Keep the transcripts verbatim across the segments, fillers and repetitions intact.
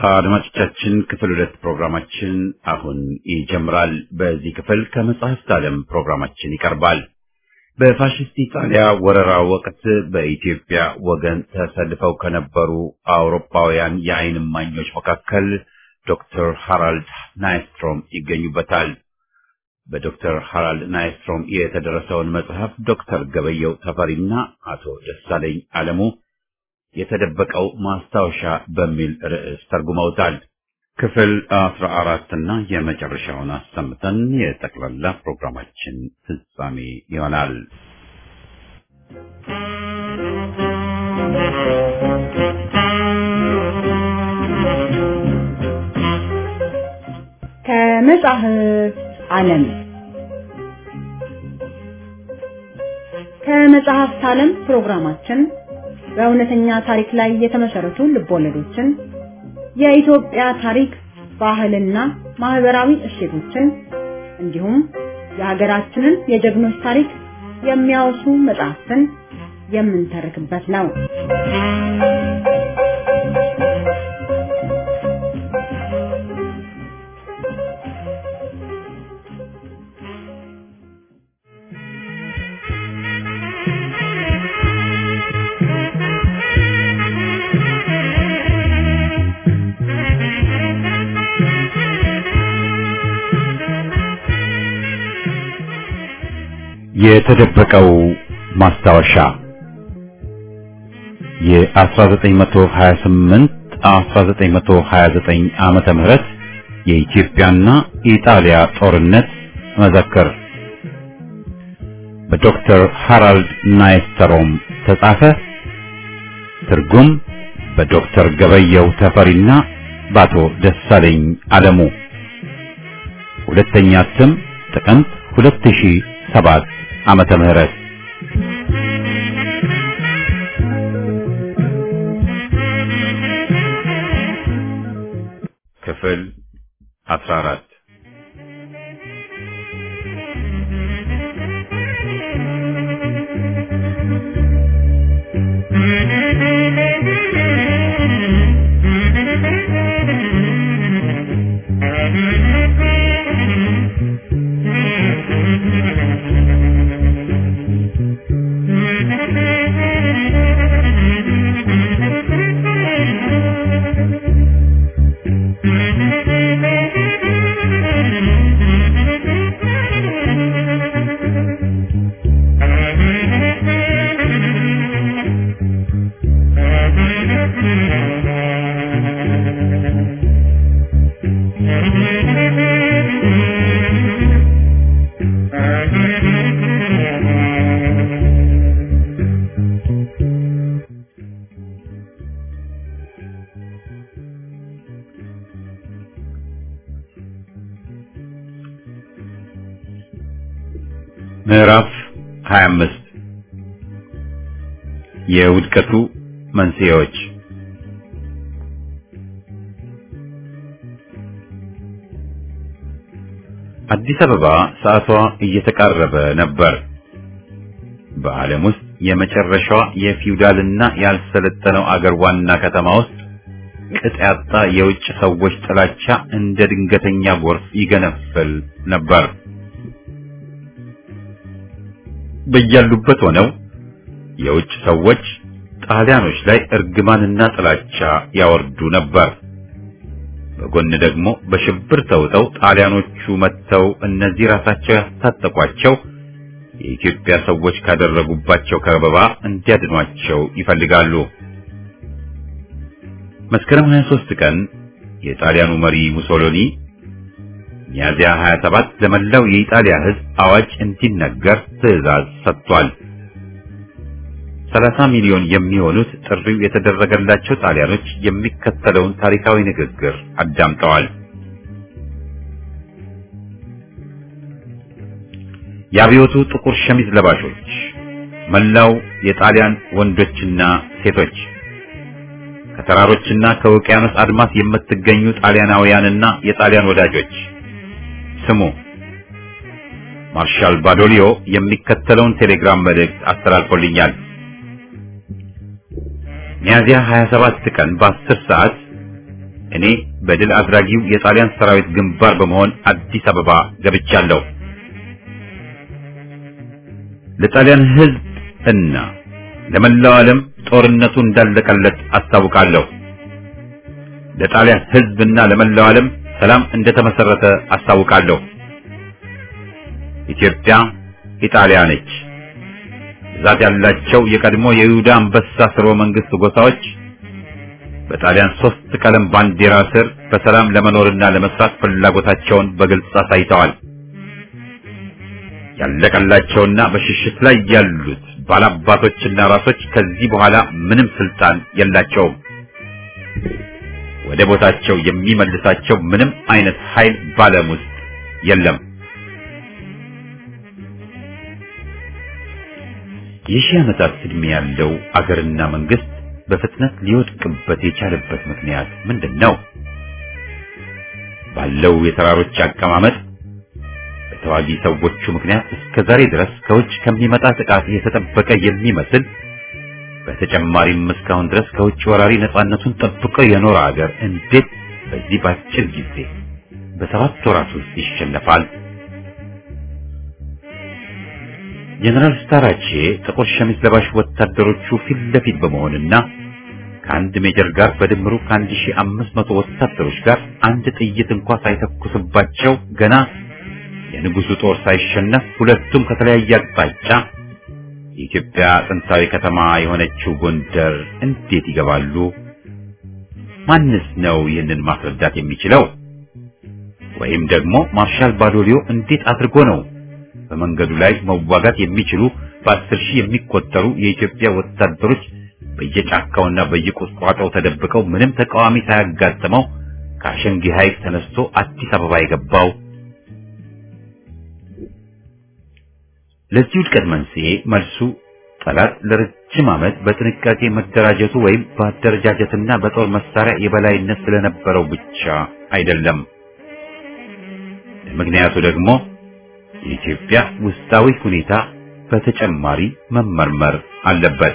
አድማጮቻችን ክፍል ሁለት ፕሮግራማችን አሁን ይጀምራል። በዚህ ክፍል ከመጽሐፍት ዓለም ፕሮግራማችን ይቀርባል። በፋሽስት ኢጣሊያ ወረራ ወቅት በኢትዮጵያ ወገን ተሰልፈው ከነበሩ አውሮፓውያን የዓይን እማኞች መካከል ዶክተር ሃራልድ ናይስትሮም ይገኙበታል። በዶክተር ሃራልድ ናይስትሮም የተደረሰውን መጽሐፍ ዶክተር ገበየው ተፈሪና አቶ ደሳለኝ አለሙ የተደበቀው ማስታወሻ በሚል ርዕስ ተርጉመውታል። ክፍል አስራ አራት እና የመጨረሻውን አሰምተን የጠቅላላ ፕሮግራማችን ፍጻሜ ይሆናል። ከመጽሐፍት ዓለም ከመጽሐፍት ዓለም ፕሮግራማችን በእውነተኛ ታሪክ ላይ የተመሰረቱ ልቦለዶችን፣ የኢትዮጵያ ታሪክ፣ ባህልና ማህበራዊ እሴቶችን እንዲሁም የሀገራችንን የጀግኖች ታሪክ የሚያወሱ መጽሐፍትን የምንተርክበት ነው። የተደበቀው ማስታወሻ የ1928 1929 ዓመተ ምህረት የኢትዮጵያና ኢጣሊያ ጦርነት መዘክር በዶክተር ሃራልድ ናይስትሮም ተጻፈ። ትርጉም በዶክተር ገበየው ተፈሪና በአቶ ደሳለኝ አለሙ። ሁለተኛ እትም ጥቅምት ሁለት ሺህ ሰባት ዓመተ ምህረት። ክፍል አስራ አራት ምዕራፍ ሃያ አምስት የውድቀቱ መንስኤዎች። አዲስ አበባ ሰዓቷ እየተቃረበ ነበር። በዓለም ውስጥ የመጨረሻዋ የፊውዳልና ያልሰለጠነው አገር ዋና ከተማ ውስጥ ቅጥ ያጣ የውጭ ሰዎች ጥላቻ እንደ ድንገተኛ ጎርፍ ይገነፍል ነበር። በያሉበት ሆነው የውጭ ሰዎች ጣሊያኖች ላይ እርግማንና ጥላቻ ያወርዱ ነበር። በጎን ደግሞ በሽብር ተውጠው ጣሊያኖቹ መተው እነዚህ ራሳቸው ያስታጠቋቸው የኢትዮጵያ ሰዎች ካደረጉባቸው ከበባ እንዲያድኗቸው ይፈልጋሉ። መስከረም ሃያ ሦስት ቀን የጣሊያኑ መሪ ሙሶሎኒ ሚያዝያ ሃያ ሰባት ለመላው የኢጣሊያ ሕዝብ አዋጅ እንዲነገር ትዕዛዝ ሰጥቷል። ሰላሳ ሚሊዮን የሚሆኑት ጥሪው የተደረገላቸው ጣሊያኖች የሚከተለውን ታሪካዊ ንግግር አዳምጠዋል። የአብዮቱ ጥቁር ሸሚዝ ለባሾች፣ መላው የጣሊያን ወንዶችና ሴቶች፣ ከተራሮችና ከውቅያኖስ አድማስ የምትገኙ ጣሊያናውያንና የጣሊያን ወዳጆች ስሙ። ማርሻል ባዶሊዮ የሚከተለውን ቴሌግራም መልእክት አስተላልፎልኛል። ሚያዝያ ሃያ ሰባት ቀን በአስር ሰዓት እኔ በድል አድራጊው የጣሊያን ሰራዊት ግንባር በመሆን አዲስ አበባ ገብቻለሁ። ለጣሊያን ሕዝብ እና ለመላው ዓለም ጦርነቱ እንዳለቀለት አስታውቃለሁ። ለጣሊያን ሕዝብና ለመላው ዓለም ሰላም እንደተመሰረተ አስታውቃለሁ። ኢትዮጵያ ኢጣሊያ ነች። ብዛት ያላቸው የቀድሞ የይሁዳ አንበሳ ስርወ መንግስት ጎሳዎች በጣሊያን ሶስት ቀለም ባንዲራ ስር በሰላም ለመኖርና ለመስራት ፍላጎታቸውን በግልጽ አሳይተዋል። ያለቀላቸውና በሽሽት ላይ ያሉት ባላባቶችና ራሶች ከዚህ በኋላ ምንም ስልጣን የላቸውም። ወደ ቦታቸው የሚመልሳቸው ምንም አይነት ኃይል ባለም ውስጥ የለም። የሺህ ዓመታት ዕድሜ ያለው አገርና መንግስት በፍጥነት ሊወድቅበት የቻለበት ምክንያት ምንድነው? ባለው የተራሮች አቀማመጥ በተዋጊ ሰዎቹ ምክንያት እስከ ዛሬ ድረስ ከውጭ ከሚመጣ ጥቃት የተጠበቀ የሚመስል በተጨማሪም እስካሁን ድረስ ከውጭ ወራሪ ነፃነቱን ጠብቆ የኖረ አገር እንዴት በዚህ ባጭር ጊዜ በሰባት ወራት ውስጥ ይሸነፋል? ጀነራል ስታራቼ ጥቁር ሸሚዝ ለባሽ ወታደሮቹ ፊት ለፊት በመሆንና ከአንድ ሜጀር ጋር በድምሩ ከአንድ ሺህ አምስት መቶ ወታደሮች ጋር አንድ ጥይት እንኳን ሳይተኩስባቸው ገና የንጉሱ ጦር ሳይሸነፍ ሁለቱም ከተለያየ አቅጣጫ የኢትዮጵያ ጥንታዊ ከተማ የሆነችው ጎንደር እንዴት ይገባሉ? ማንስ ነው ይህንን ማስረዳት የሚችለው? ወይም ደግሞ ማርሻል ባዶሊዮ እንዴት አድርጎ ነው በመንገዱ ላይ መዋጋት የሚችሉ በአስር ሺህ የሚቆጠሩ የኢትዮጵያ ወታደሮች በየጫካውና በየቁጥቋጦው ተደብቀው ምንም ተቃዋሚ ሳያጋጥመው ከአሸንጊ ሐይቅ ተነስቶ አዲስ አበባ የገባው? ለዚህ ውድቀት መንስኤ መልሱ ጠላት ለረጅም ዓመት በጥንቃቄ መደራጀቱ ወይም በአደረጃጀትና በጦር መሳሪያ የበላይነት ስለነበረው ብቻ አይደለም። ምክንያቱ ደግሞ የኢትዮጵያ ውስጣዊ ሁኔታ በተጨማሪ መመርመር አለበት።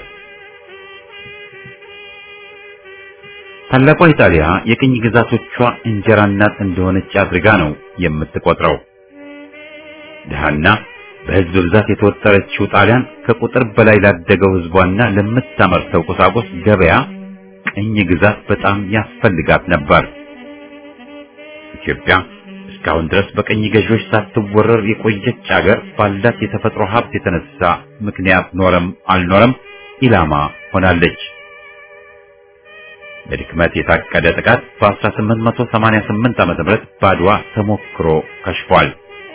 ታላቋ ኢጣሊያ የቅኝ ግዛቶቿ እንጀራ እናት እንደሆነች አድርጋ ነው የምትቆጥረው። ደሃና በሕዝብ ብዛት የተወጠረችው ጣሊያን ከቁጥር በላይ ላደገው ሕዝቧና ለምታመርተው ቁሳቁስ ገበያ ቅኝ ግዛት በጣም ያስፈልጋት ነበር። ኢትዮጵያ እስካሁን ድረስ በቀኝ ገዢዎች ሳትወረር የቆየች አገር ባላት የተፈጥሮ ሀብት የተነሳ ምክንያት ኖረም አልኖረም ኢላማ ሆናለች። በድክመት የታቀደ ጥቃት በ1888 ዓመተ ምህረት ባድዋ ተሞክሮ ከሽፏል።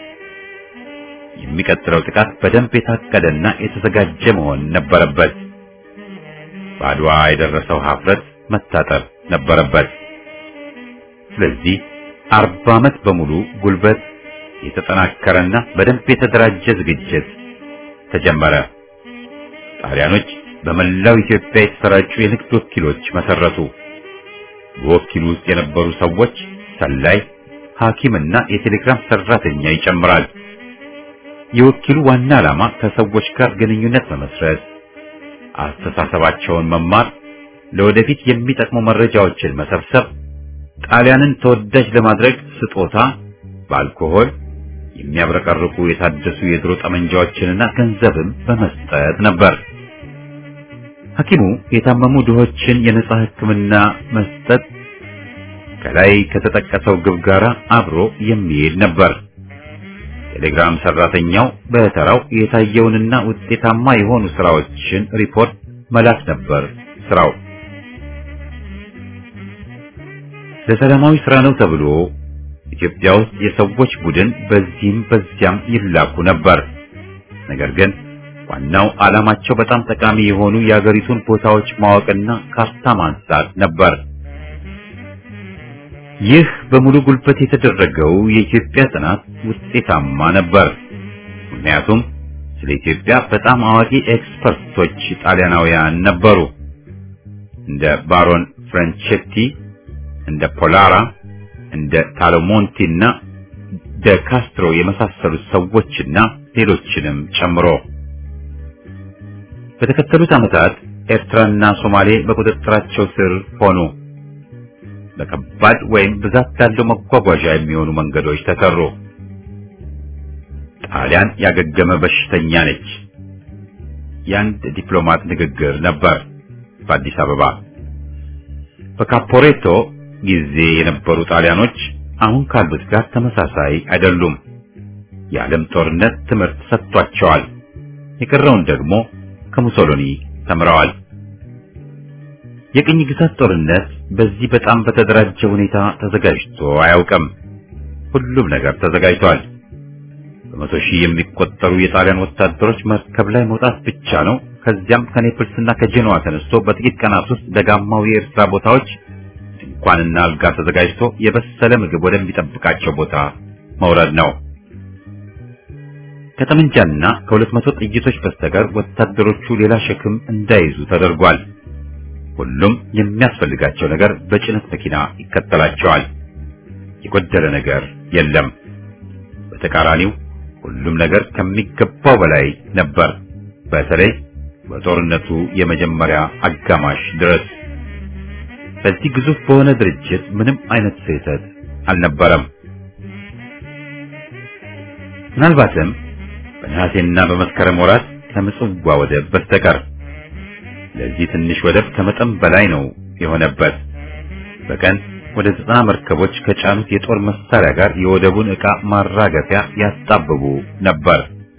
የሚቀጥለው ጥቃት በደንብ የታቀደና የተዘጋጀ መሆን ነበረበት። ባድዋ የደረሰው ሀፍረት መታጠብ ነበረበት። ስለዚህ አርባ ዓመት በሙሉ ጉልበት የተጠናከረና በደንብ የተደራጀ ዝግጅት ተጀመረ። ጣሊያኖች በመላው ኢትዮጵያ የተሰራጩ የንግድ ወኪሎች መሰረቱ። በወኪሉ ውስጥ የነበሩ ሰዎች ሰላይ፣ ሐኪምና የቴሌግራም ሰራተኛ ይጨምራል። የወኪሉ ዋና ዓላማ ከሰዎች ጋር ግንኙነት መመስረት፣ አስተሳሰባቸውን መማር፣ ለወደፊት የሚጠቅሙ መረጃዎችን መሰብሰብ፣ ጣሊያንን ተወዳጅ ለማድረግ ስጦታ፣ በአልኮሆል የሚያብረቀርቁ የታደሱ የድሮ ጠመንጃዎችንና ገንዘብም በመስጠት ነበር። ሐኪሙ የታመሙ ድሆችን የነጻ ሕክምና መስጠት ከላይ ከተጠቀሰው ግብ ጋር አብሮ የሚሄድ ነበር። ቴሌግራም ሰራተኛው በተራው የታየውንና ውጤታማ የሆኑ ስራዎችን ሪፖርት መላክ ነበር ስራው። ለሰላማዊ ስራ ነው ተብሎ ኢትዮጵያ ውስጥ የሰዎች ቡድን በዚህም በዚያም ይላኩ ነበር። ነገር ግን ዋናው ዓላማቸው በጣም ጠቃሚ የሆኑ የአገሪቱን ቦታዎች ማወቅና ካርታ ማንሳት ነበር። ይህ በሙሉ ጉልበት የተደረገው የኢትዮጵያ ጥናት ውጤታማ ነበር። ምክንያቱም ስለ ኢትዮጵያ በጣም አዋቂ ኤክስፐርቶች ጣሊያናውያን ነበሩ። እንደ ባሮን ፍራንቼቲ፣ እንደ ፖላራ፣ እንደ ታሎሞንቲና ደ ካስትሮ የመሳሰሉት ሰዎችና ሌሎችንም ጨምሮ በተከተሉት ዓመታት ኤርትራና ሶማሌ በቁጥጥራቸው ስር ሆኑ። ለከባድ ወይም ብዛት ላለው መጓጓዣ የሚሆኑ መንገዶች ተሰሩ። ጣሊያን ያገገመ በሽተኛ ነች። የአንድ ዲፕሎማት ንግግር ነበር በአዲስ አበባ። በካፖሬቶ ጊዜ የነበሩ ጣሊያኖች አሁን ካሉት ጋር ተመሳሳይ አይደሉም። የዓለም ጦርነት ትምህርት ሰጥቷቸዋል። የቀረውን ደግሞ ከሙሶሎኒ ተምረዋል። የቅኝ ግዛት ጦርነት በዚህ በጣም በተደራጀ ሁኔታ ተዘጋጅቶ አያውቅም። ሁሉም ነገር ተዘጋጅቷል። በመቶ ሺህ የሚቆጠሩ የጣሊያን ወታደሮች መርከብ ላይ መውጣት ብቻ ነው። ከዚያም ከኔፕልስና ከጄኖዋ ተነስቶ በጥቂት ቀናት ውስጥ ደጋማው የኤርትራ ቦታዎች ድንኳንና አልጋ ተዘጋጅቶ የበሰለ ምግብ ወደሚጠብቃቸው ቦታ መውረድ ነው። ከጠመንጃና ከሁለት መቶ ጥይቶች በስተቀር ወታደሮቹ ሌላ ሸክም እንዳይዙ ተደርጓል። ሁሉም የሚያስፈልጋቸው ነገር በጭነት መኪና ይከተላቸዋል። የጎደለ ነገር የለም። በተቃራኒው ሁሉም ነገር ከሚገባው በላይ ነበር። በተለይ በጦርነቱ የመጀመሪያ አጋማሽ ድረስ በዚህ ግዙፍ በሆነ ድርጅት ምንም አይነት ስህተት አልነበረም። ምናልባትም በነሐሴና በመስከረም ወራት ከምጽዋ ወደብ በስተቀር ለዚህ ትንሽ ወደብ ከመጠን በላይ ነው የሆነበት። በቀን ወደ ዘጠና መርከቦች ከጫኑት የጦር መሳሪያ ጋር የወደቡን ዕቃ ማራገፊያ ያጣብቡ ነበር።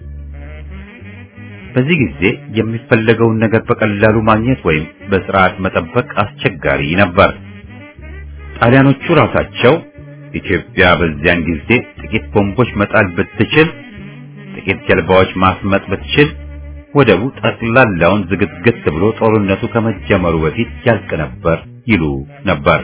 በዚህ ጊዜ የሚፈለገውን ነገር በቀላሉ ማግኘት ወይም በስርዓት መጠበቅ አስቸጋሪ ነበር። ጣሊያኖቹ ራሳቸው ኢትዮጵያ በዚያን ጊዜ ጥቂት ቦምቦች መጣል ብትችል፣ ጥቂት ጀልባዎች ማስመጥ ብትችል ወደቡ ጠቅላላውን ዝግትግት ብሎ ጦርነቱ ከመጀመሩ በፊት ያልቅ ነበር ይሉ ነበር።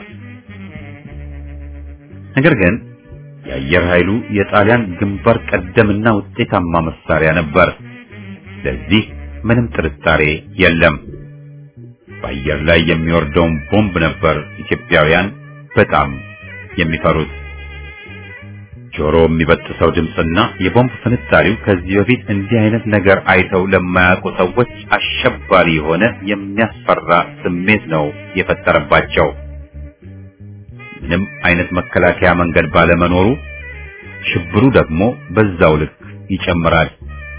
ነገር ግን የአየር ኃይሉ የጣሊያን ግንባር ቀደምና ውጤታማ መሳሪያ ነበር። ለዚህ ምንም ጥርጣሬ የለም። በአየር ላይ የሚወርደውን ቦምብ ነበር ኢትዮጵያውያን በጣም የሚፈሩት። ጆሮ የሚበጥሰው ድምፅና የቦምብ ፍንጣሪው ከዚህ በፊት እንዲህ አይነት ነገር አይተው ለማያውቁ ሰዎች አሸባሪ የሆነ የሚያስፈራ ስሜት ነው የፈጠረባቸው። ምንም አይነት መከላከያ መንገድ ባለመኖሩ ሽብሩ ደግሞ በዛው ልክ ይጨምራል።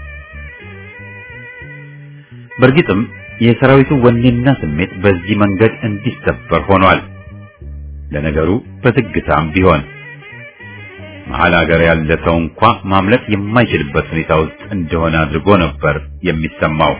በእርግጥም የሰራዊቱ ወኔና ስሜት በዚህ መንገድ እንዲሰበር ሆኗል። ለነገሩ በዝግታም ቢሆን መሀል ሀገር ያለ ሰው እንኳ ማምለጥ የማይችልበት ሁኔታ ውስጥ እንደሆነ አድርጎ ነበር የሚሰማው።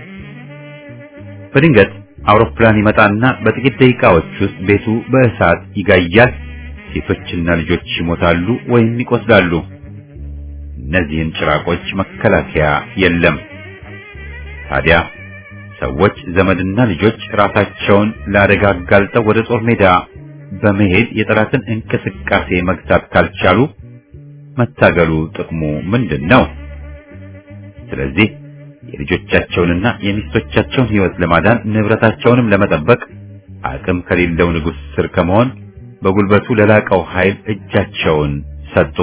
በድንገት አውሮፕላን ይመጣና በጥቂት ደቂቃዎች ውስጥ ቤቱ በእሳት ይጋያል። ሴቶችና ልጆች ይሞታሉ ወይም ይቆስላሉ። እነዚህን ጭራቆች መከላከያ የለም። ታዲያ ሰዎች ዘመድና ልጆች ራሳቸውን ለአደጋ አጋልጠው ወደ ጦር ሜዳ በመሄድ የጠላትን እንቅስቃሴ መግታት ካልቻሉ መታገሉ ጥቅሙ ምንድነው? ስለዚህ የልጆቻቸውንና የሚስቶቻቸውን ሕይወት ለማዳን ንብረታቸውንም ለመጠበቅ አቅም ከሌለው ንጉሥ ስር ከመሆን በጉልበቱ ለላቀው ኃይል እጃቸውን ሰጡ።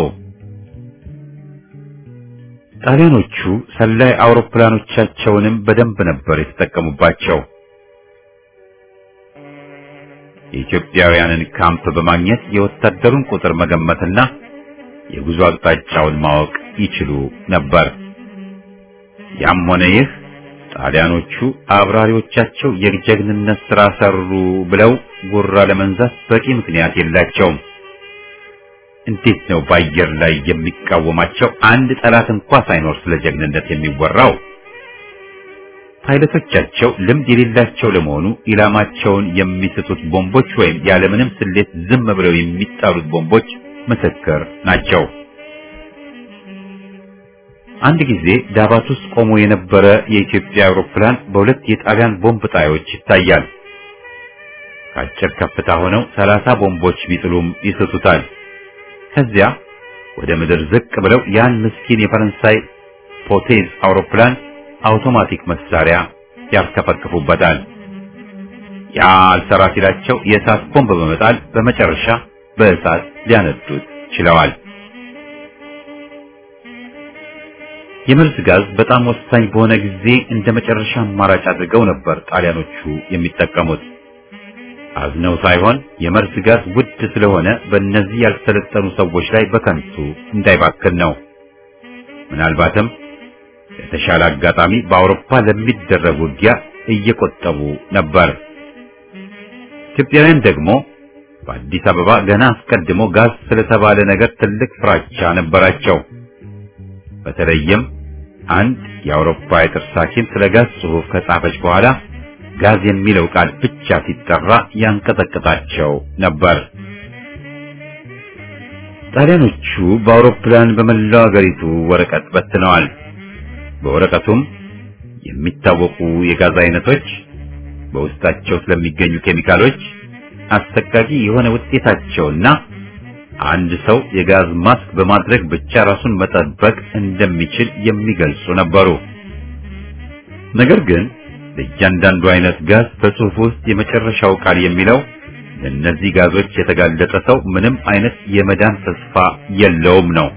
ጣሊያኖቹ ሰላይ አውሮፕላኖቻቸውንም በደንብ ነበር የተጠቀሙባቸው። የኢትዮጵያውያንን ካምፕ በማግኘት የወታደሩን ቁጥር መገመትና የጉዞ አቅጣጫውን ማወቅ ይችሉ ነበር። ያም ሆነ ይህ ጣሊያኖቹ አብራሪዎቻቸው የጀግንነት ሥራ ሰሩ ብለው ጉራ ለመንዛት በቂ ምክንያት የላቸውም። እንዴት ነው በአየር ላይ የሚቃወማቸው አንድ ጠላት እንኳን ሳይኖር ስለ ጀግንነት የሚወራው? ፓይለቶቻቸው ልምድ የሌላቸው ለመሆኑ ኢላማቸውን የሚስቱት ቦምቦች ወይም ያለምንም ስሌት ዝም ብለው የሚጣሉት ቦምቦች ምስክር ናቸው። አንድ ጊዜ ዳባት ውስጥ ቆሞ የነበረ የኢትዮጵያ አውሮፕላን በሁለት የጣሊያን ቦምብ ጣዮች ይታያል። ከአጭር ከፍታ ሆነው ሰላሳ ቦምቦች ቢጥሉም ይስቱታል። ከዚያ ወደ ምድር ዝቅ ብለው ያን ምስኪን የፈረንሳይ ፖቴዝ አውሮፕላን አውቶማቲክ መሳሪያ ያርከፈክፉበታል። ያ አልሰራ ሲላቸው የእሳት ቦምብ በመጣል በመጨረሻ በእሳት ሊያነዱት ችለዋል። የመርዝ ጋዝ በጣም ወሳኝ በሆነ ጊዜ እንደ መጨረሻ አማራጭ አድርገው ነበር ጣሊያኖቹ የሚጠቀሙት። አዝነው ሳይሆን የመርዝ ጋዝ ውድ ስለሆነ በእነዚህ ያልሰለጠኑ ሰዎች ላይ በከንቱ እንዳይባክን ነው። ምናልባትም የተሻለ አጋጣሚ በአውሮፓ ለሚደረግ ውጊያ እየቆጠቡ ነበር። ኢትዮጵያውያን ደግሞ በአዲስ አበባ ገና አስቀድሞ ጋዝ ስለተባለ ነገር ትልቅ ፍራቻ ነበራቸው። በተለይም አንድ የአውሮፓ የጥርስ ሐኪም ስለ ጋዝ ጽሑፍ ከጻፈች በኋላ ጋዝ የሚለው ቃል ብቻ ሲጠራ ያንቀጠቀጣቸው ነበር። ጣሊያኖቹ በአውሮፕላን በመላው አገሪቱ ወረቀት በትነዋል። በወረቀቱም የሚታወቁ የጋዝ አይነቶች፣ በውስጣቸው ስለሚገኙ ኬሚካሎች፣ አሰቃቂ የሆነ ውጤታቸውና አንድ ሰው የጋዝ ማስክ በማድረግ ብቻ ራሱን መጠበቅ እንደሚችል የሚገልጹ ነበሩ። ነገር ግን ለእያንዳንዱ አይነት ጋዝ በጽሑፍ ውስጥ የመጨረሻው ቃል የሚለው ለእነዚህ ጋዞች የተጋለጠ ሰው ምንም አይነት የመዳን ተስፋ የለውም ነው።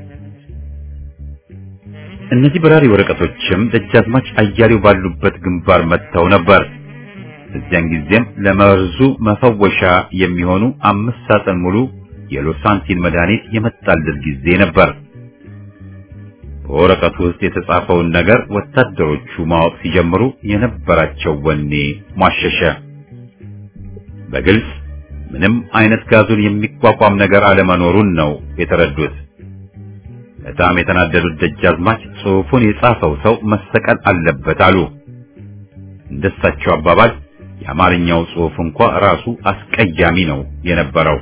እነዚህ በራሪ ወረቀቶችም ደጃዝማች አያሌው ባሉበት ግንባር መጥተው ነበር። እዚያን ጊዜም ለመርዙ መፈወሻ የሚሆኑ አምስት ሳጥን ሙሉ የሎሳንቲን መድኃኒት የመጣለት ጊዜ ነበር። በወረቀቱ ውስጥ የተጻፈውን ነገር ወታደሮቹ ማወቅ ሲጀምሩ የነበራቸው ወኔ ሟሸሸ። በግልጽ ምንም አይነት ጋዙን የሚቋቋም ነገር አለመኖሩን ነው የተረዱት። በጣም የተናደዱት ደጃዝማች ጽሑፉን የጻፈው ሰው መሰቀል አለበት አሉ። እንደሳቸው አባባል የአማርኛው ጽሑፍ እንኳ ራሱ አስቀያሚ ነው የነበረው።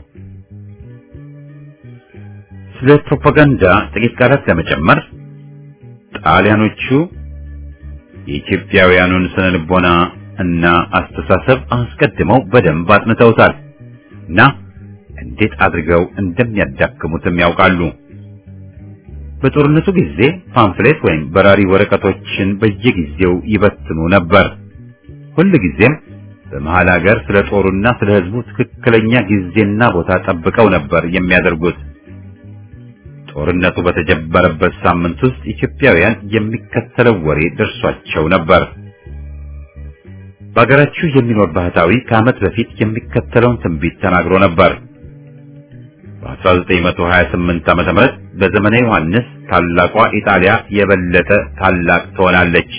ስለ ፕሮፓጋንዳ ጥቂት ቃላት ለመጨመር ጣሊያኖቹ የኢትዮጵያውያኑን ስነልቦና እና አስተሳሰብ አስቀድመው በደንብ አጥንተውታል እና እንዴት አድርገው እንደሚያዳክሙትም ያውቃሉ። በጦርነቱ ጊዜ ፓምፍሌት ወይም በራሪ ወረቀቶችን በየጊዜው ይበትኑ ነበር። ሁሉ ጊዜም በመሃል ሀገር ስለ ጦሩና ስለ ሕዝቡ ትክክለኛ ጊዜና ቦታ ጠብቀው ነበር የሚያደርጉት። ጦርነቱ በተጀመረበት ሳምንት ውስጥ ኢትዮጵያውያን የሚከተለው ወሬ ደርሷቸው ነበር። በአገራችሁ የሚኖር ባህታዊ ከዓመት በፊት የሚከተለውን ትንቢት ተናግሮ ነበር። በአስራ ዘጠኝ መቶ ሀያ ስምንት ዓመተ ምህረት በዘመነ ዮሐንስ ታላቋ ኢጣሊያ የበለጠ ታላቅ ትሆናለች።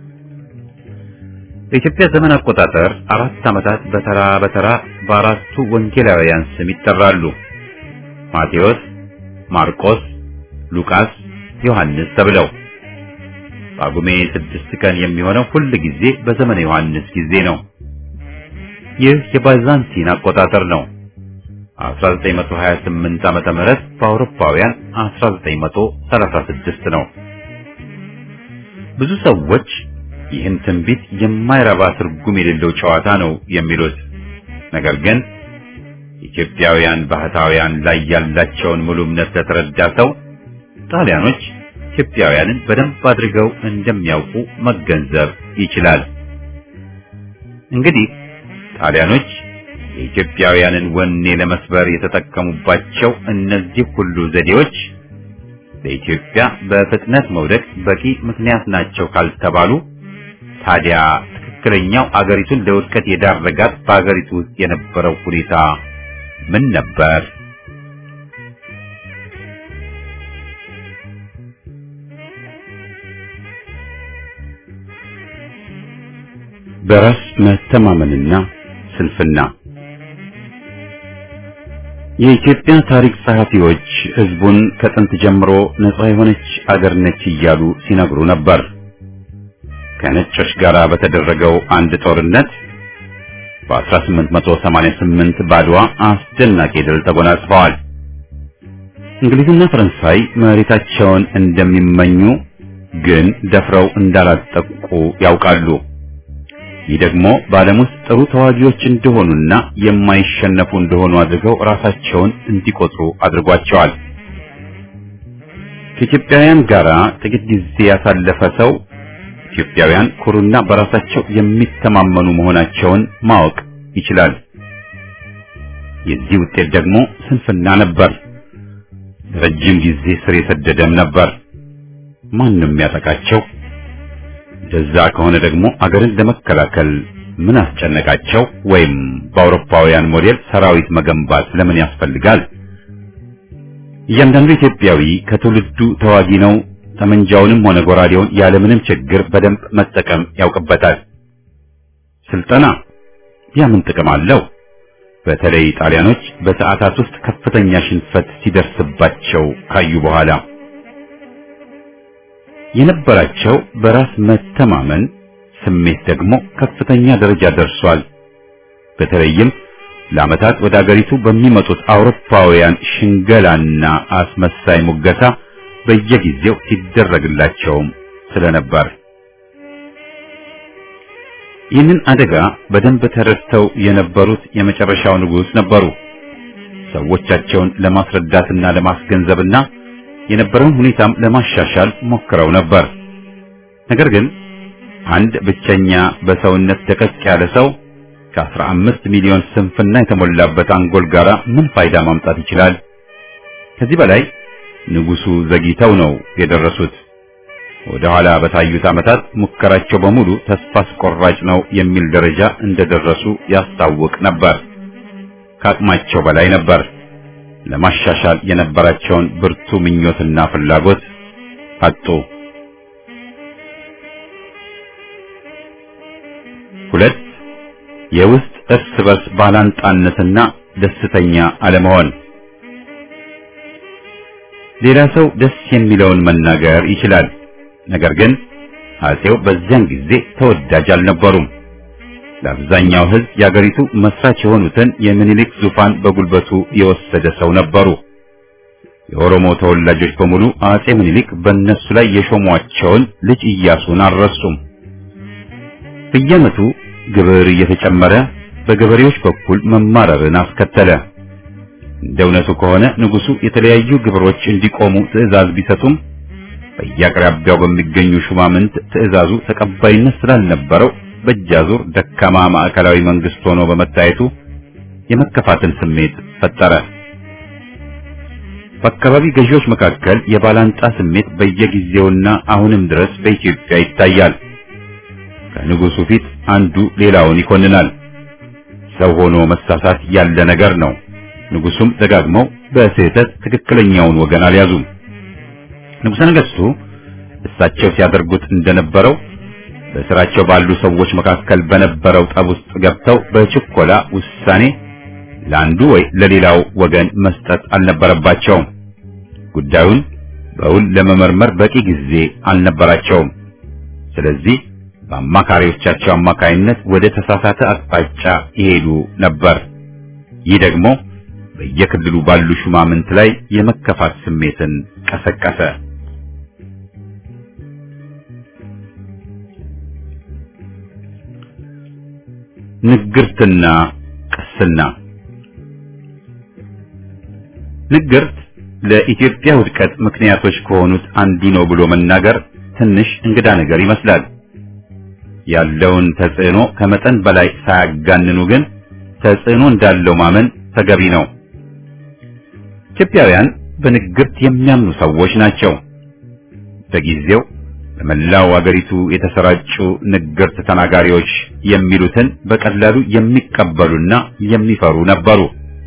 በኢትዮጵያ ዘመን አቆጣጠር አራት ዓመታት በተራ በተራ በአራቱ ወንጌላውያን ስም ይጠራሉ። ማቴዎስ፣ ማርቆስ፣ ሉቃስ፣ ዮሐንስ ተብለው። ጳጉሜ ስድስት ቀን የሚሆነው ሁል ጊዜ በዘመነ ዮሐንስ ጊዜ ነው። ይህ የባይዛንቲን አቆጣጠር ነው። አስራ ዘጠኝ መቶ ሀያ ስምንት ዓመተ ምህረት በአውሮፓውያን አስራ ዘጠኝ መቶ ሰላሳ ስድስት ነው። ብዙ ሰዎች ይህን ትንቢት የማይረባ ትርጉም የሌለው ጨዋታ ነው የሚሉት። ነገር ግን ኢትዮጵያውያን ባህታውያን ላይ ያላቸውን ሙሉ እምነት ለተረዳ ሰው ጣሊያኖች ኢትዮጵያውያንን በደንብ አድርገው እንደሚያውቁ መገንዘብ ይችላል። እንግዲህ ጣሊያኖች የኢትዮጵያውያንን ወኔ ለመስበር የተጠቀሙባቸው እነዚህ ሁሉ ዘዴዎች ለኢትዮጵያ በፍጥነት መውደቅ በቂ ምክንያት ናቸው ካልተባሉ ታዲያ ትክክለኛው አገሪቱን ለውድቀት የዳረጋት በአገሪቱ ውስጥ የነበረው ሁኔታ ምን ነበር? በራስ መተማመንና ስንፍና። የኢትዮጵያ ታሪክ ጸሐፊዎች ሕዝቡን ከጥንት ጀምሮ ነጻ የሆነች አገር ነች እያሉ ሲነግሩ ነበር። ከነጮች ጋር በተደረገው አንድ ጦርነት በአስራ ስምንት መቶ ሰማንያ ስምንት ባድዋ አስደናቂ ድል ተጎናጽፈዋል። እንግሊዝና ፈረንሳይ መሬታቸውን እንደሚመኙ ግን ደፍረው እንዳላጠቁ ያውቃሉ። ይህ ደግሞ በዓለም ውስጥ ጥሩ ተዋጊዎች እንደሆኑና የማይሸነፉ እንደሆኑ አድርገው ራሳቸውን እንዲቆጥሩ አድርጓቸዋል። ከኢትዮጵያውያን ጋር ጥቂት ጊዜ ያሳለፈ ሰው ኢትዮጵያውያን ኩሩና በራሳቸው የሚተማመኑ መሆናቸውን ማወቅ ይችላል። የዚህ ውጤት ደግሞ ስንፍና ነበር። ረጅም ጊዜ ስር የሰደደም ነበር። ማንም ያጠቃቸው እንደዛ ከሆነ ደግሞ አገርን ለመከላከል ምን አስጨነቃቸው? ወይም በአውሮፓውያን ሞዴል ሰራዊት መገንባት ለምን ያስፈልጋል? እያንዳንዱ ኢትዮጵያዊ ከትውልዱ ተዋጊ ነው። ጠመንጃውንም ሆነ ጎራዴውን ያለምንም ችግር በደንብ መጠቀም ያውቅበታል። ስልጠና ያ ምን ጥቅም አለው? በተለይ ጣሊያኖች በሰዓታት ውስጥ ከፍተኛ ሽንፈት ሲደርስባቸው ካዩ በኋላ የነበራቸው በራስ መተማመን ስሜት ደግሞ ከፍተኛ ደረጃ ደርሷል። በተለይም ለዓመታት ወደ አገሪቱ በሚመጡት አውሮፓውያን ሽንገላና አስመሳይ ሙገሳ በየጊዜው ሲደረግላቸውም ስለነበር ይህንን አደጋ በደንብ ተረድተው የነበሩት የመጨረሻው ንጉሥ ነበሩ። ሰዎቻቸውን ለማስረዳትና ለማስገንዘብና የነበረውን ሁኔታም ለማሻሻል ሞክረው ነበር። ነገር ግን አንድ ብቸኛ በሰውነት ደቀቅ ያለ ሰው ከአስራ አምስት ሚሊዮን ስንፍና የተሞላበት አንጎል ጋራ ምን ፋይዳ ማምጣት ይችላል? ከዚህ በላይ ንጉሱ ዘግይተው ነው የደረሱት። ወደ ኋላ በታዩት ዓመታት ሙከራቸው በሙሉ ተስፋ አስቆራጭ ነው የሚል ደረጃ እንደደረሱ ያስታውቅ ነበር። ከአቅማቸው በላይ ነበር። ለማሻሻል የነበራቸውን ብርቱ ምኞትና ፍላጎት አጡ። ሁለት የውስጥ እርስ በርስ ባላንጣነትና ደስተኛ አለመሆን። ሌላ ሰው ደስ የሚለውን መናገር ይችላል። ነገር ግን አጼው በዚያን ጊዜ ተወዳጅ አልነበሩም። ለአብዛኛው ሕዝብ የአገሪቱ መስራች የሆኑትን የምኒልክ ዙፋን በጉልበቱ የወሰደ ሰው ነበሩ። የኦሮሞ ተወላጆች በሙሉ አጼ ምኒልክ በእነሱ ላይ የሾሟቸውን ልጅ ኢያሱን አልረሱም። በየዓመቱ ግብር እየተጨመረ በገበሬዎች በኩል መማረርን አስከተለ። እንደ እውነቱ ከሆነ ንጉሱ የተለያዩ ግብሮች እንዲቆሙ ትዕዛዝ ቢሰጡም በየአቅራቢያው በሚገኙ ሹማምንት ትዕዛዙ ተቀባይነት ስላልነበረው በእጃዙር ደካማ ማዕከላዊ መንግስት ሆኖ በመታየቱ የመከፋትን ስሜት ፈጠረ። በአካባቢ ገዢዎች መካከል የባላንጣ ስሜት በየጊዜውና አሁንም ድረስ በኢትዮጵያ ይታያል። ከንጉሱ ፊት አንዱ ሌላውን ይኮንናል። ሰው ሆኖ መሳሳት ያለ ነገር ነው። ንጉሱም ደጋግመው በስህተት ትክክለኛውን ወገን አልያዙም። ንጉሠ ነገሥቱ እሳቸው ሲያደርጉት እንደነበረው በስራቸው ባሉ ሰዎች መካከል በነበረው ጠብ ውስጥ ገብተው በችኮላ ውሳኔ ለአንዱ ወይ ለሌላው ወገን መስጠት አልነበረባቸውም። ጉዳዩን በውል ለመመርመር በቂ ጊዜ አልነበራቸውም። ስለዚህ በአማካሪዎቻቸው አማካይነት ወደ ተሳሳተ አቅጣጫ ይሄዱ ነበር። ይህ ደግሞ በየክልሉ ባሉ ሹማምንት ላይ የመከፋት ስሜትን ቀሰቀሰ። ንግርትና ቅስና። ንግርት ለኢትዮጵያ ውድቀት ምክንያቶች ከሆኑት አንዱ ነው ብሎ መናገር ትንሽ እንግዳ ነገር ይመስላል። ያለውን ተጽዕኖ ከመጠን በላይ ሳያጋንኑ ግን ተጽዕኖ እንዳለው ማመን ተገቢ ነው። ኢትዮጵያውያን በንግርት የሚያምኑ ሰዎች ናቸው። በጊዜው በመላው አገሪቱ የተሰራጩ ንግርት ተናጋሪዎች የሚሉትን በቀላሉ የሚቀበሉና የሚፈሩ ነበሩ።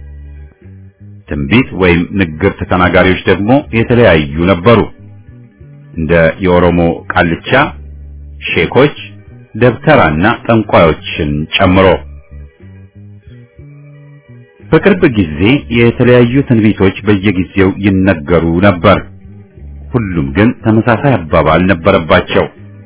ትንቢት ወይም ንግርት ተናጋሪዎች ደግሞ የተለያዩ ነበሩ። እንደ የኦሮሞ ቃልቻ፣ ሼኮች፣ ደብተራና ጠንቋዮችን ጨምሮ በቅርብ ጊዜ የተለያዩ ትንቢቶች በየጊዜው ይነገሩ ነበር። ሁሉም ግን ተመሳሳይ አባባል ነበረባቸው።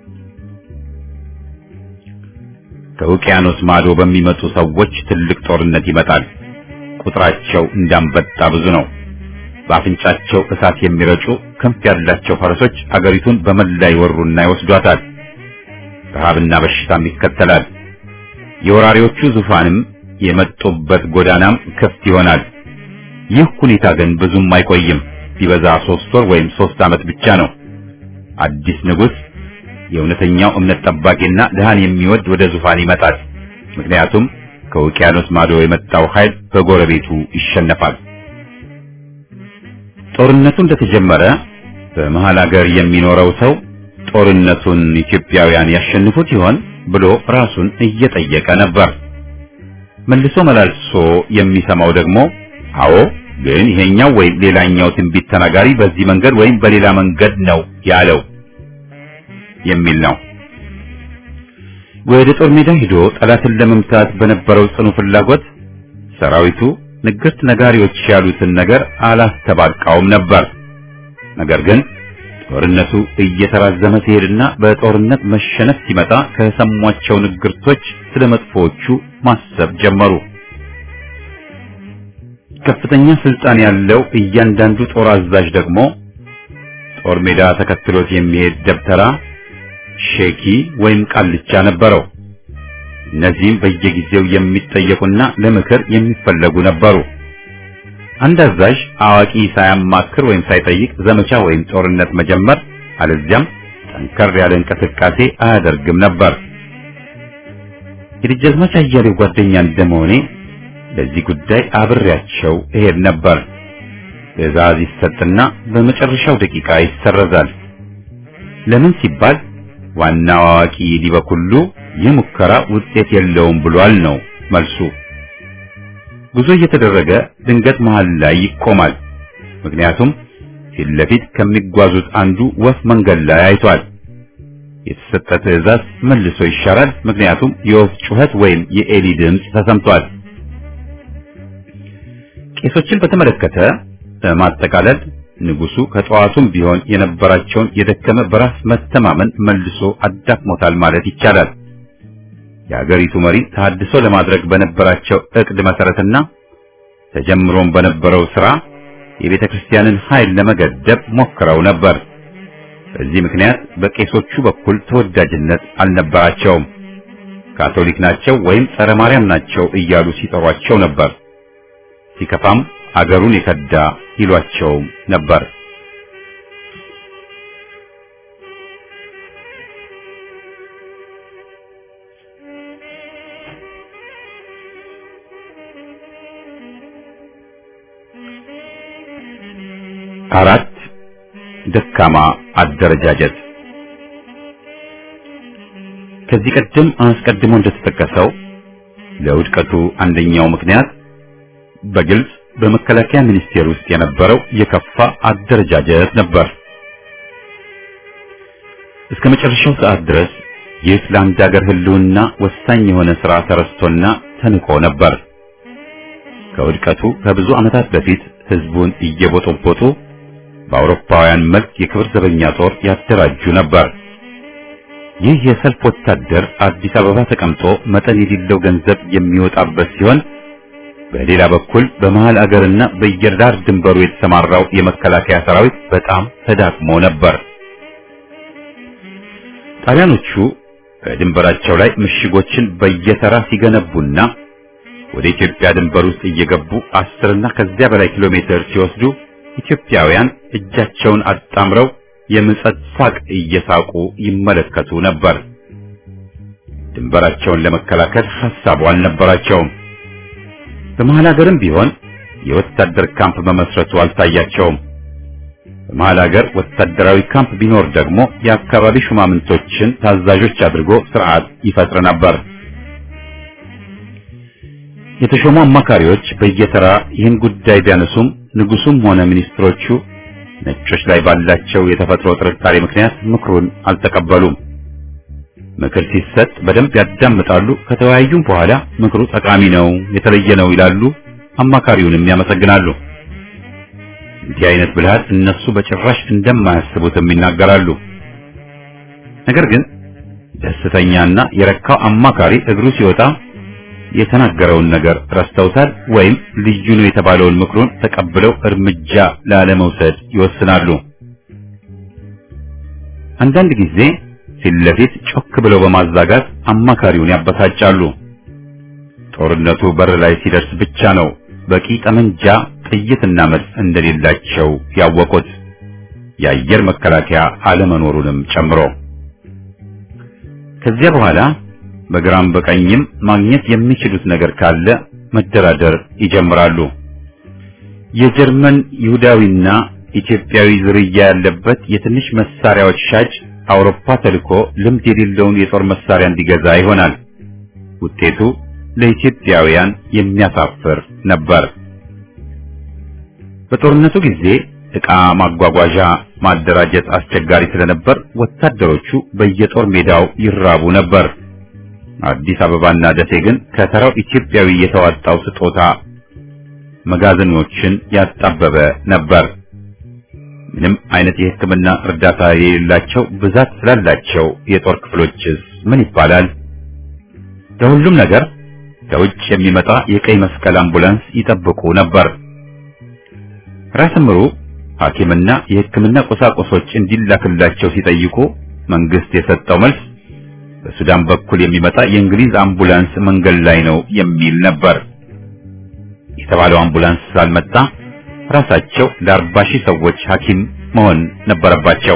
ከውቅያኖስ ማዶ በሚመጡ ሰዎች ትልቅ ጦርነት ይመጣል። ቁጥራቸው እንዳንበጣ ብዙ ነው። በአፍንጫቸው እሳት የሚረጩ ክንፍ ያላቸው ፈረሶች አገሪቱን በመላ ይወሩና ይወስዷታል። ረሃብና በሽታም ይከተላል። የወራሪዎቹ ዙፋንም የመጡበት ጎዳናም ክፍት ይሆናል። ይህ ሁኔታ ግን ብዙም አይቆይም። ቢበዛ ሶስት ወር ወይም ሶስት ዓመት ብቻ ነው። አዲስ ንጉሥ የእውነተኛው እምነት ጠባቂና ድሃን የሚወድ ወደ ዙፋን ይመጣል። ምክንያቱም ከውቅያኖስ ማዶ የመጣው ኃይል በጎረቤቱ ይሸነፋል። ጦርነቱ እንደተጀመረ በመሃል አገር የሚኖረው ሰው ጦርነቱን ኢትዮጵያውያን ያሸንፉት ይሆን ብሎ ራሱን እየጠየቀ ነበር። መልሶ መላልሶ የሚሰማው ደግሞ አዎ ግን ይሄኛው ወይም ሌላኛው ትንቢት ተናጋሪ በዚህ መንገድ ወይም በሌላ መንገድ ነው ያለው የሚል ነው። ወደ ጦር ሜዳ ሄዶ ጠላትን ለመምታት በነበረው ጽኑ ፍላጎት ሰራዊቱ ንግርት ነጋሪዎች ያሉትን ነገር አላስተባቃውም ነበር። ነገር ግን ጦርነቱ እየተራዘመ ሲሄድና በጦርነት መሸነፍ ሲመጣ ከሰሟቸው ንግርቶች ስለመጥፎቹ ማሰብ ጀመሩ። ከፍተኛ ስልጣን ያለው እያንዳንዱ ጦር አዛዥ ደግሞ ጦር ሜዳ ተከትሎት የሚሄድ ደብተራ፣ ሼኪ ወይም ቃልቻ ነበረው። እነዚህም በየጊዜው የሚጠየቁና ለምክር የሚፈለጉ ነበሩ። አንድ አዛዥ አዋቂ ሳያማክር ወይም ሳይጠይቅ ዘመቻ ወይም ጦርነት መጀመር አለዚያም ጠንከር ያለ እንቅስቃሴ አያደርግም ነበር። የደጃዝማች አያሌው ጓደኛ እንደመሆኔ ለዚህ ጉዳይ አብሬያቸው እሄድ ነበር። ትዕዛዝ ይሰጥና በመጨረሻው ደቂቃ ይሰረዛል። ለምን ሲባል ዋናው አዋቂ ሊበኩሉ የሙከራ ውጤት የለውም ብሏል ነው መልሱ። ጉዞ እየተደረገ ድንገት መሃል ላይ ይቆማል። ምክንያቱም ፊት ለፊት ከሚጓዙት አንዱ ወፍ መንገድ ላይ አይቷል። የተሰጠ ትዕዛዝ መልሶ ይሻራል። ምክንያቱም የወፍ ጩኸት ወይም የኤሊ ድምፅ ተሰምቷል። ቄሶችን በተመለከተ በማጠቃለል ንጉሱ ከጠዋቱም ቢሆን የነበራቸውን የደከመ በራስ መተማመን መልሶ አዳክሞታል ማለት ይቻላል። የአገሪቱ መሪ ተሐድሶ ለማድረግ በነበራቸው እቅድ መሰረትና ተጀምሮም በነበረው ሥራ የቤተ ክርስቲያንን ኃይል ለመገደብ ሞክረው ነበር። በዚህ ምክንያት በቄሶቹ በኩል ተወዳጅነት አልነበራቸውም። ካቶሊክ ናቸው ወይም ጸረ ማርያም ናቸው እያሉ ሲጠሯቸው ነበር። ሲከፋም አገሩን የከዳ ይሏቸው ነበር። አራት ደካማ አደረጃጀት። ከዚህ ቀደም አስቀድሞ እንደተጠቀሰው ለውድቀቱ አንደኛው ምክንያት በግልጽ በመከላከያ ሚኒስቴር ውስጥ የነበረው የከፋ አደረጃጀት ነበር። እስከ መጨረሻው ሰዓት ድረስ ይህ ለአንድ ሀገር ህልውና ወሳኝ የሆነ ሥራ ተረስቶና ተንቆ ነበር። ከውድቀቱ ከብዙ ዓመታት በፊት ህዝቡን እየቦጦቦጡ በአውሮፓውያን መልክ የክብር ዘበኛ ጦር ያደራጁ ነበር። ይህ የሰልፍ ወታደር አዲስ አበባ ተቀምጦ መጠን የሌለው ገንዘብ የሚወጣበት ሲሆን በሌላ በኩል በመሃል አገርና በየዳር ድንበሩ የተሰማራው የመከላከያ ሰራዊት በጣም ተዳክሞ ነበር። ጣሊያኖቹ በድንበራቸው ላይ ምሽጎችን በየተራ ሲገነቡና ወደ ኢትዮጵያ ድንበር ውስጥ እየገቡ አስርና ከዚያ በላይ ኪሎ ሜትር ሲወስዱ ኢትዮጵያውያን እጃቸውን አጣምረው የምጸት ሳቅ እየሳቁ ይመለከቱ ነበር። ድንበራቸውን ለመከላከል ሐሳቡ አልነበራቸውም። በመሃል ሀገርም ቢሆን የወታደር ካምፕ መመስረቱ አልታያቸውም። በመሃል ሀገር ወታደራዊ ካምፕ ቢኖር ደግሞ የአካባቢ ሹማምንቶችን ታዛዦች አድርጎ ስርዓት ይፈጥር ነበር። የተሾሙ አማካሪዎች በየተራ ይህን ጉዳይ ቢያነሱም ንጉሱም ሆነ ሚኒስትሮቹ ነጮች ላይ ባላቸው የተፈጥሮ ጥርጣሬ ምክንያት ምክሩን አልተቀበሉም። ምክር ሲሰጥ በደንብ ያዳምጣሉ። ከተወያዩም በኋላ ምክሩ ጠቃሚ ነው፣ የተለየ ነው ይላሉ። አማካሪውንም ያመሰግናሉ። እንዲህ አይነት ብልሃት እነሱ በጭራሽ እንደማያስቡትም ይናገራሉ። ነገር ግን ደስተኛና የረካው አማካሪ እግሩ ሲወጣ የተናገረውን ነገር ረስተውታል ወይም ልዩ ነው የተባለውን ምክሩን ተቀብለው እርምጃ ላለመውሰድ ይወስናሉ። አንዳንድ ጊዜ ፊት ለፊት ጮክ ብለው በማዛጋት አማካሪውን ያበሳጫሉ። ጦርነቱ በር ላይ ሲደርስ ብቻ ነው በቂ ጠመንጃ፣ ጥይትና መድፍ እንደሌላቸው ያወቁት፣ የአየር መከላከያ አለመኖሩንም ጨምሮ። ከዚያ በኋላ በግራም በቀኝም ማግኘት የሚችሉት ነገር ካለ መደራደር ይጀምራሉ። የጀርመን ይሁዳዊና ኢትዮጵያዊ ዝርያ ያለበት የትንሽ መሳሪያዎች ሻጭ አውሮፓ ተልኮ ልምድ የሌለውን የጦር መሳሪያ እንዲገዛ ይሆናል። ውጤቱ ለኢትዮጵያውያን የሚያሳፍር ነበር። በጦርነቱ ጊዜ ዕቃ ማጓጓዣ ማደራጀት አስቸጋሪ ስለነበር ወታደሮቹ በየጦር ሜዳው ይራቡ ነበር። አዲስ አበባና ደሴ ግን ከተራው ኢትዮጵያዊ የተዋጣው ስጦታ መጋዘኖችን ያጣበበ ነበር። ምንም አይነት የሕክምና እርዳታ የሌላቸው ብዛት ስላላቸው የጦር ክፍሎችስ ምን ይባላል? ለሁሉም ነገር ከውጭ የሚመጣ የቀይ መስቀል አምቡላንስ ይጠብቁ ነበር። ራስ ምሩ ሐኪምና የሕክምና ቁሳቁሶች እንዲላክላቸው ሲጠይቁ መንግስት የሰጠው መልስ በሱዳን በኩል የሚመጣ የእንግሊዝ አምቡላንስ መንገድ ላይ ነው የሚል ነበር። የተባለው አምቡላንስ ስላልመጣ ራሳቸው ለአርባ ሺህ ሰዎች ሐኪም መሆን ነበረባቸው።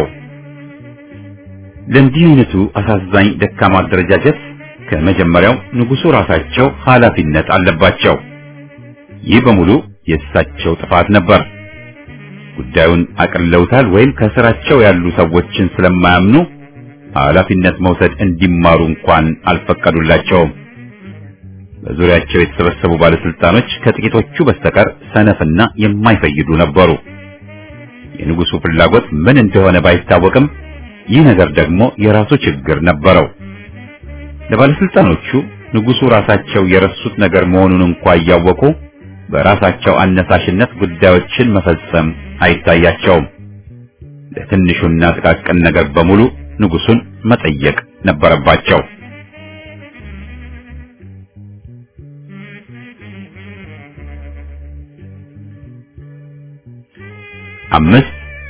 ለእንዲህ አይነቱ አሳዛኝ ደካማ አደረጃጀት ከመጀመሪያው ንጉሱ ራሳቸው ኃላፊነት አለባቸው። ይህ በሙሉ የእሳቸው ጥፋት ነበር። ጉዳዩን አቅልለውታል ወይም ከስራቸው ያሉ ሰዎችን ስለማያምኑ ኃላፊነት መውሰድ እንዲማሩ እንኳን አልፈቀዱላቸውም። በዙሪያቸው የተሰበሰቡ ባለስልጣኖች ከጥቂቶቹ በስተቀር ሰነፍና የማይፈይዱ ነበሩ። የንጉሱ ፍላጎት ምን እንደሆነ ባይታወቅም ይህ ነገር ደግሞ የራሱ ችግር ነበረው። ለባለስልጣኖቹ ንጉሱ ራሳቸው የረሱት ነገር መሆኑን እንኳን እያወቁ በራሳቸው አነሳሽነት ጉዳዮችን መፈጸም አይታያቸውም። ለትንሹና ጥቃቅን ነገር በሙሉ ንጉሱን መጠየቅ ነበረባቸው። አምስት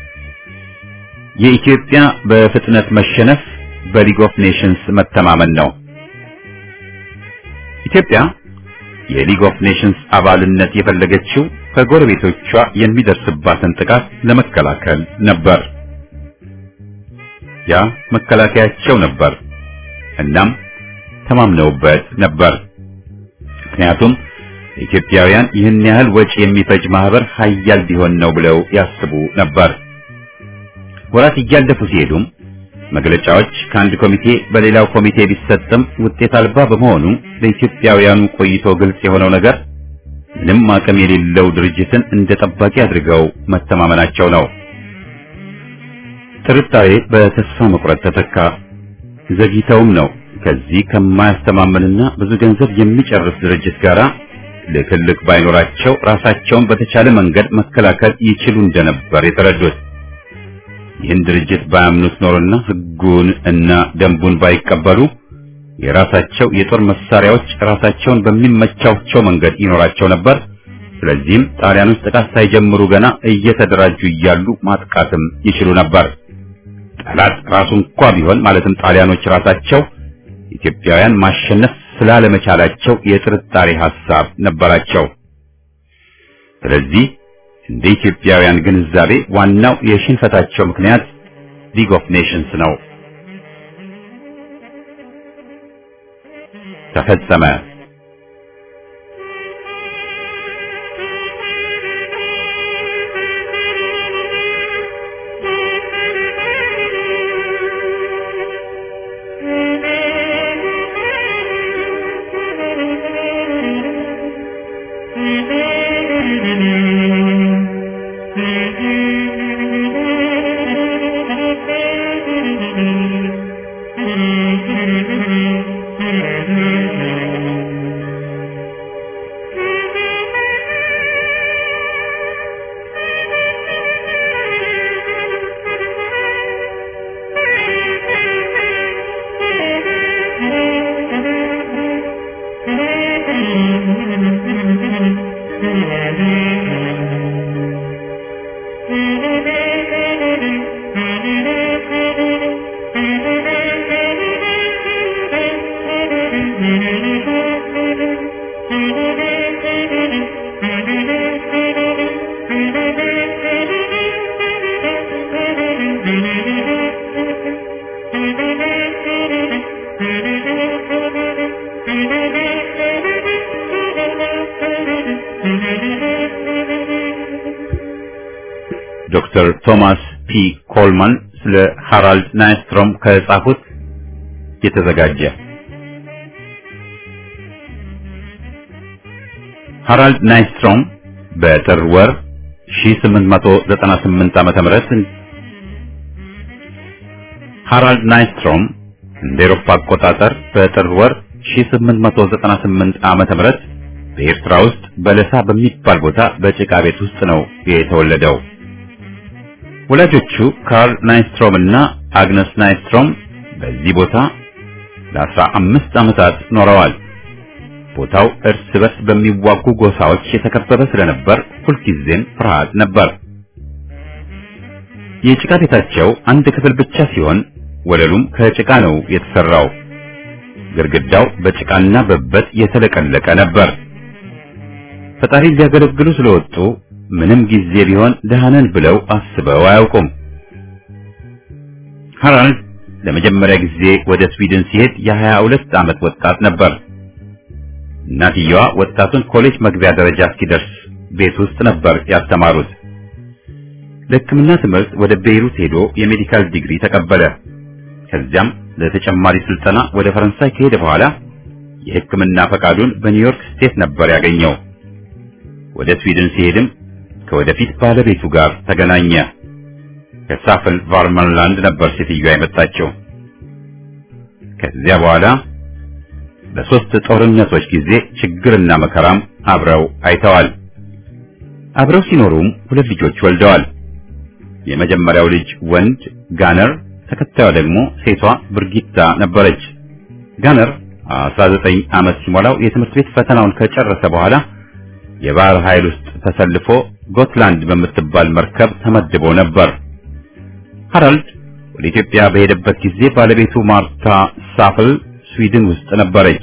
የኢትዮጵያ በፍጥነት መሸነፍ በሊግ ኦፍ ኔሽንስ መተማመን ነው። ኢትዮጵያ የሊግ ኦፍ ኔሽንስ አባልነት የፈለገችው ከጎረቤቶቿ የሚደርስባትን ጥቃት ለመከላከል ነበር። ያ መከላከያቸው ነበር። እናም ተማምነውበት ነበር። ምክንያቱም ኢትዮጵያውያን ይህን ያህል ወጪ የሚፈጅ ማህበር ኃያል ቢሆን ነው ብለው ያስቡ ነበር። ወራት እያለፉ ሲሄዱም መግለጫዎች ከአንድ ኮሚቴ በሌላው ኮሚቴ ቢሰጥም ውጤት አልባ በመሆኑ ለኢትዮጵያውያኑ ቆይቶ ግልጽ የሆነው ነገር ምንም አቅም የሌለው ድርጅትን እንደ ጠባቂ አድርገው መተማመናቸው ነው። ጥርጣሬ በተስፋ መቁረጥ ተተካ። ዘግይተውም ነው ከዚህ ከማያስተማመንና ብዙ ገንዘብ የሚጨርስ ድርጅት ጋር ለክልክ ባይኖራቸው ራሳቸውን በተቻለ መንገድ መከላከል ይችሉ እንደነበር የተረዱት። ይህን ድርጅት ባያምኑት ኖርና ሕጉን እና ደንቡን ባይቀበሉ የራሳቸው የጦር መሳሪያዎች ራሳቸውን በሚመቻቸው መንገድ ይኖራቸው ነበር። ስለዚህም ጣሊያኖች ጥቃት ሳይጀምሩ ገና እየተደራጁ እያሉ ማጥቃትም ይችሉ ነበር። ጠላት ራሱ እንኳን ቢሆን ማለትም ጣሊያኖች ራሳቸው ኢትዮጵያውያን ማሸነፍ ስላለመቻላቸው የጥርጣሬ ሐሳብ ነበራቸው። ስለዚህ እንደ ኢትዮጵያውያን ግንዛቤ ዋናው የሽንፈታቸው ምክንያት ሊግ ኦፍ ኔሽንስ ነው። ተፈጸመ። ዶክተር ቶማስ ፒ ኮልማን ስለ ሃራልድ ናይስትሮም ከጻፉት የተዘጋጀ። ሃራልድ ናይስትሮም በጥር ወር ሺህ ስምንት መቶ ዘጠና ስምንት ዓመተ ምህረት ሃራልድ ናይስትሮም እንደ አውሮፓ አቆጣጠር በጥር ወር ሺህ ስምንት መቶ ዘጠና ስምንት ዓመተ ምህረት በኤርትራ ውስጥ በለሳ በሚባል ቦታ በጭቃ ቤት ውስጥ ነው የተወለደው። ወላጆቹ ካርል ናይስትሮም እና አግነስ ናይስትሮም በዚህ ቦታ ለአስራ አምስት ዓመታት ኖረዋል። ቦታው እርስ በርስ በሚዋጉ ጎሳዎች የተከበበ ስለነበር ሁልጊዜም ፍርሃት ነበር። የጭቃ ቤታቸው አንድ ክፍል ብቻ ሲሆን ወለሉም ከጭቃ ነው የተሰራው። ግድግዳው በጭቃና በበት የተለቀለቀ ነበር። ፈጣሪ ሊያገለግሉ ስለወጡ ምንም ጊዜ ቢሆን ደሃነን ብለው አስበው አያውቁም። ሃራልድ ለመጀመሪያ ጊዜ ወደ ስዊድን ሲሄድ የሀያ ሁለት ዓመት ወጣት ነበር። እናትየዋ ወጣቱን ኮሌጅ መግቢያ ደረጃ እስኪደርስ ቤት ውስጥ ነበር ያስተማሩት። ለሕክምና ትምህርት ወደ ቤይሩት ሄዶ የሜዲካል ዲግሪ ተቀበለ። ከዚያም ለተጨማሪ ስልጠና ወደ ፈረንሳይ ከሄደ በኋላ የሕክምና ፈቃዱን በኒውዮርክ ስቴት ነበር ያገኘው። ወደ ስዊድን ሲሄድም ከወደፊት ባለቤቱ ጋር ተገናኘ። ከሳፈን ቫርመንላንድ ነበር ሴትዮዋ የመጣችው። ከዚያ በኋላ በሶስት ጦርነቶች ጊዜ ችግርና መከራም አብረው አይተዋል። አብረው ሲኖሩም ሁለት ልጆች ወልደዋል። የመጀመሪያው ልጅ ወንድ ጋነር፣ ተከታዩ ደግሞ ሴቷ ብርጊታ ነበረች። ጋነር አስራ ዘጠኝ ዓመት ሲሞላው የትምህርት ቤት ፈተናውን ከጨረሰ በኋላ የባህር ኃይል ውስጥ ተሰልፎ ጎትላንድ በምትባል መርከብ ተመድቦ ነበር። ሃራልድ ወደ ኢትዮጵያ በሄደበት ጊዜ ባለቤቱ ማርታ ሳፍል ስዊድን ውስጥ ነበረች።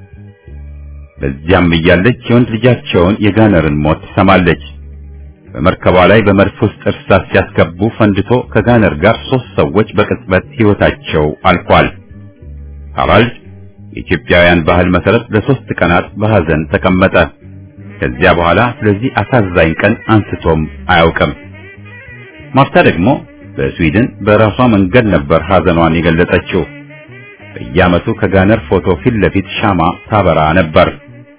በዚያም እያለች የወንድ ልጃቸውን የጋነርን ሞት ትሰማለች። በመርከቧ ላይ በመድፍ ውስጥ እርሳስ ሲያስገቡ ፈንድቶ ከጋነር ጋር ሶስት ሰዎች በቅጽበት ሕይወታቸው አልፏል። ሃራልድ የኢትዮጵያውያን ባህል መሰረት ለሶስት ቀናት በሐዘን ተቀመጠ። ከዚያ በኋላ ስለዚህ አሳዛኝ ቀን አንስቶም አያውቅም። ማርታ ደግሞ በስዊድን በራሷ መንገድ ነበር ሐዘኗን የገለጸችው። በየዓመቱ ከጋነር ፎቶ ፊት ለፊት ሻማ ታበራ ነበር።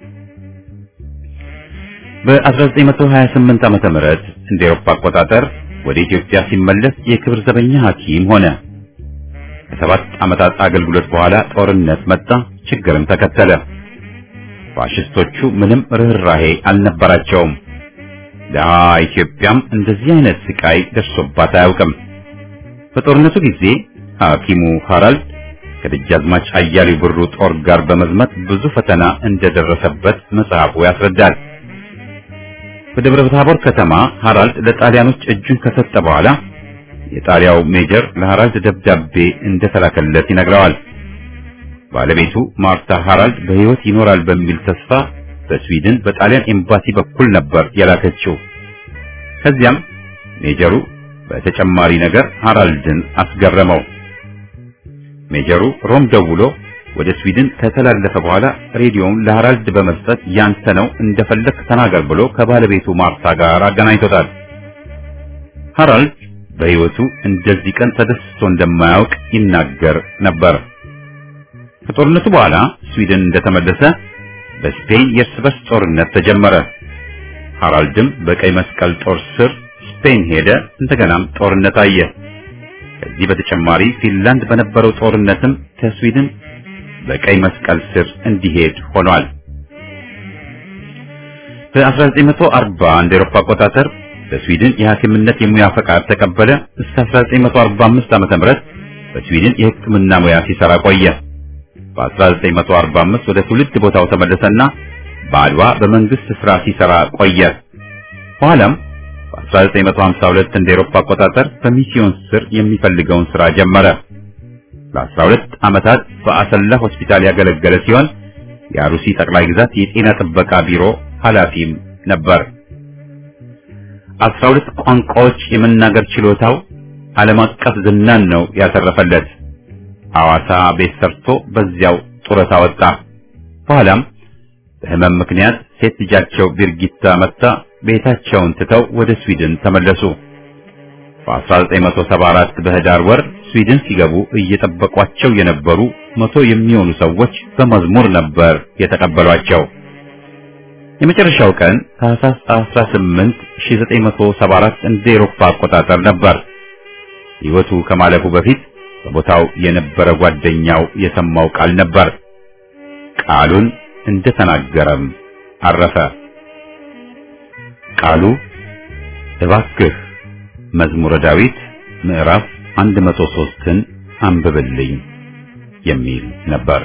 በ1928 ዓመተ ምህረት እንደ አውሮፓ አቆጣጠር ወደ ኢትዮጵያ ሲመለስ የክብር ዘበኛ ሐኪም ሆነ። ከሰባት ዓመታት አገልግሎት በኋላ ጦርነት መጣ፣ ችግርም ተከተለ። ፋሽስቶቹ ምንም ርህራሄ አልነበራቸውም። ደሃ ኢትዮጵያም እንደዚህ አይነት ስቃይ ደርሶባት አያውቅም። በጦርነቱ ጊዜ ሐኪሙ ሃራልድ ከደጃዝማች አያሌው ብሩ ጦር ጋር በመዝመት ብዙ ፈተና እንደደረሰበት መጽሐፉ ያስረዳል። በደብረ ታቦር ከተማ ሃራልድ ለጣሊያኖች እጁን ከሰጠ በኋላ የጣሊያው ሜጀር ለሃራልድ ደብዳቤ እንደተላከለት ይነግረዋል። ባለቤቱ ማርታ ሃራልድ በሕይወት ይኖራል በሚል ተስፋ በስዊድን በጣሊያን ኤምባሲ በኩል ነበር ያላከችው። ከዚያም ሜጀሩ በተጨማሪ ነገር ሃራልድን አስገረመው። ሜጀሩ ሮም ደውሎ ወደ ስዊድን ከተላለፈ በኋላ ሬዲዮውን ለሃራልድ በመስጠት ያንተ ነው እንደፈለክ ተናገር ብሎ ከባለቤቱ ማርታ ጋር አገናኝቶታል። ሃራልድ በሕይወቱ እንደዚህ ቀን ተደስቶ እንደማያውቅ ይናገር ነበር። ከጦርነቱ በኋላ ስዊድን እንደተመለሰ በስፔን የእርስ በርስ ጦርነት ተጀመረ። ሃራልድም በቀይ መስቀል ጦር ስር ስፔን ሄደ። እንደገናም ጦርነት አየ። ከዚህ በተጨማሪ ፊንላንድ በነበረው ጦርነትም ከስዊድን በቀይ መስቀል ስር እንዲሄድ ሆኗል። በ1940 እንደ አውሮፓ አቆጣጠር በስዊድን የሐኪምነት የሙያ ፈቃድ ተቀበለ። እስከ አስራ ዘጠኝ መቶ አርባ አምስት ዓመተ ምህረት በስዊድን የሕክምና ሙያ ሲሰራ ቆየ። በ1945 ወደ ትውልድ ቦታው ተመለሰና በአድዋ በመንግስት ስራ ሲሰራ ቆየ። በኋላም በ1952 እንደ አውሮፓ አቆጣጠር በሚስዮን ስር የሚፈልገውን ስራ ጀመረ። ለአስራ ሁለት ዓመታት በአሰላ ሆስፒታል ያገለገለ ሲሆን የአሩሲ ጠቅላይ ግዛት የጤና ጥበቃ ቢሮ ኃላፊም ነበር። አስራ ሁለት ቋንቋዎች የመናገር ችሎታው ዓለም አቀፍ ዝናን ነው ያተረፈለት። ሐዋሳ ቤት ሰርቶ በዚያው ጡረታ ወጣ። በኋላም በህመም ምክንያት ሴት ልጃቸው ቢርጊታ መጣ ቤታቸውን ትተው ወደ ስዊድን ተመለሱ። በአስራ ዘጠኝ መቶ ሰባ አራት በህዳር ወር ስዊድን ሲገቡ እየጠበቋቸው የነበሩ መቶ የሚሆኑ ሰዎች በመዝሙር ነበር የተቀበሏቸው። የመጨረሻው ቀን ታህሳስ አስራ ስምንት ሺህ ዘጠኝ መቶ ሰባ አራት እንደ አውሮፓ አቆጣጠር ነበር። ሕይወቱ ከማለፉ በፊት በቦታው የነበረ ጓደኛው የሰማው ቃል ነበር። ቃሉን እንደተናገረም አረፈ። ቃሉ እባክህ መዝሙረ ዳዊት ምዕራፍ አንድ መቶ ሶስትን አንብብልኝ የሚል ነበር።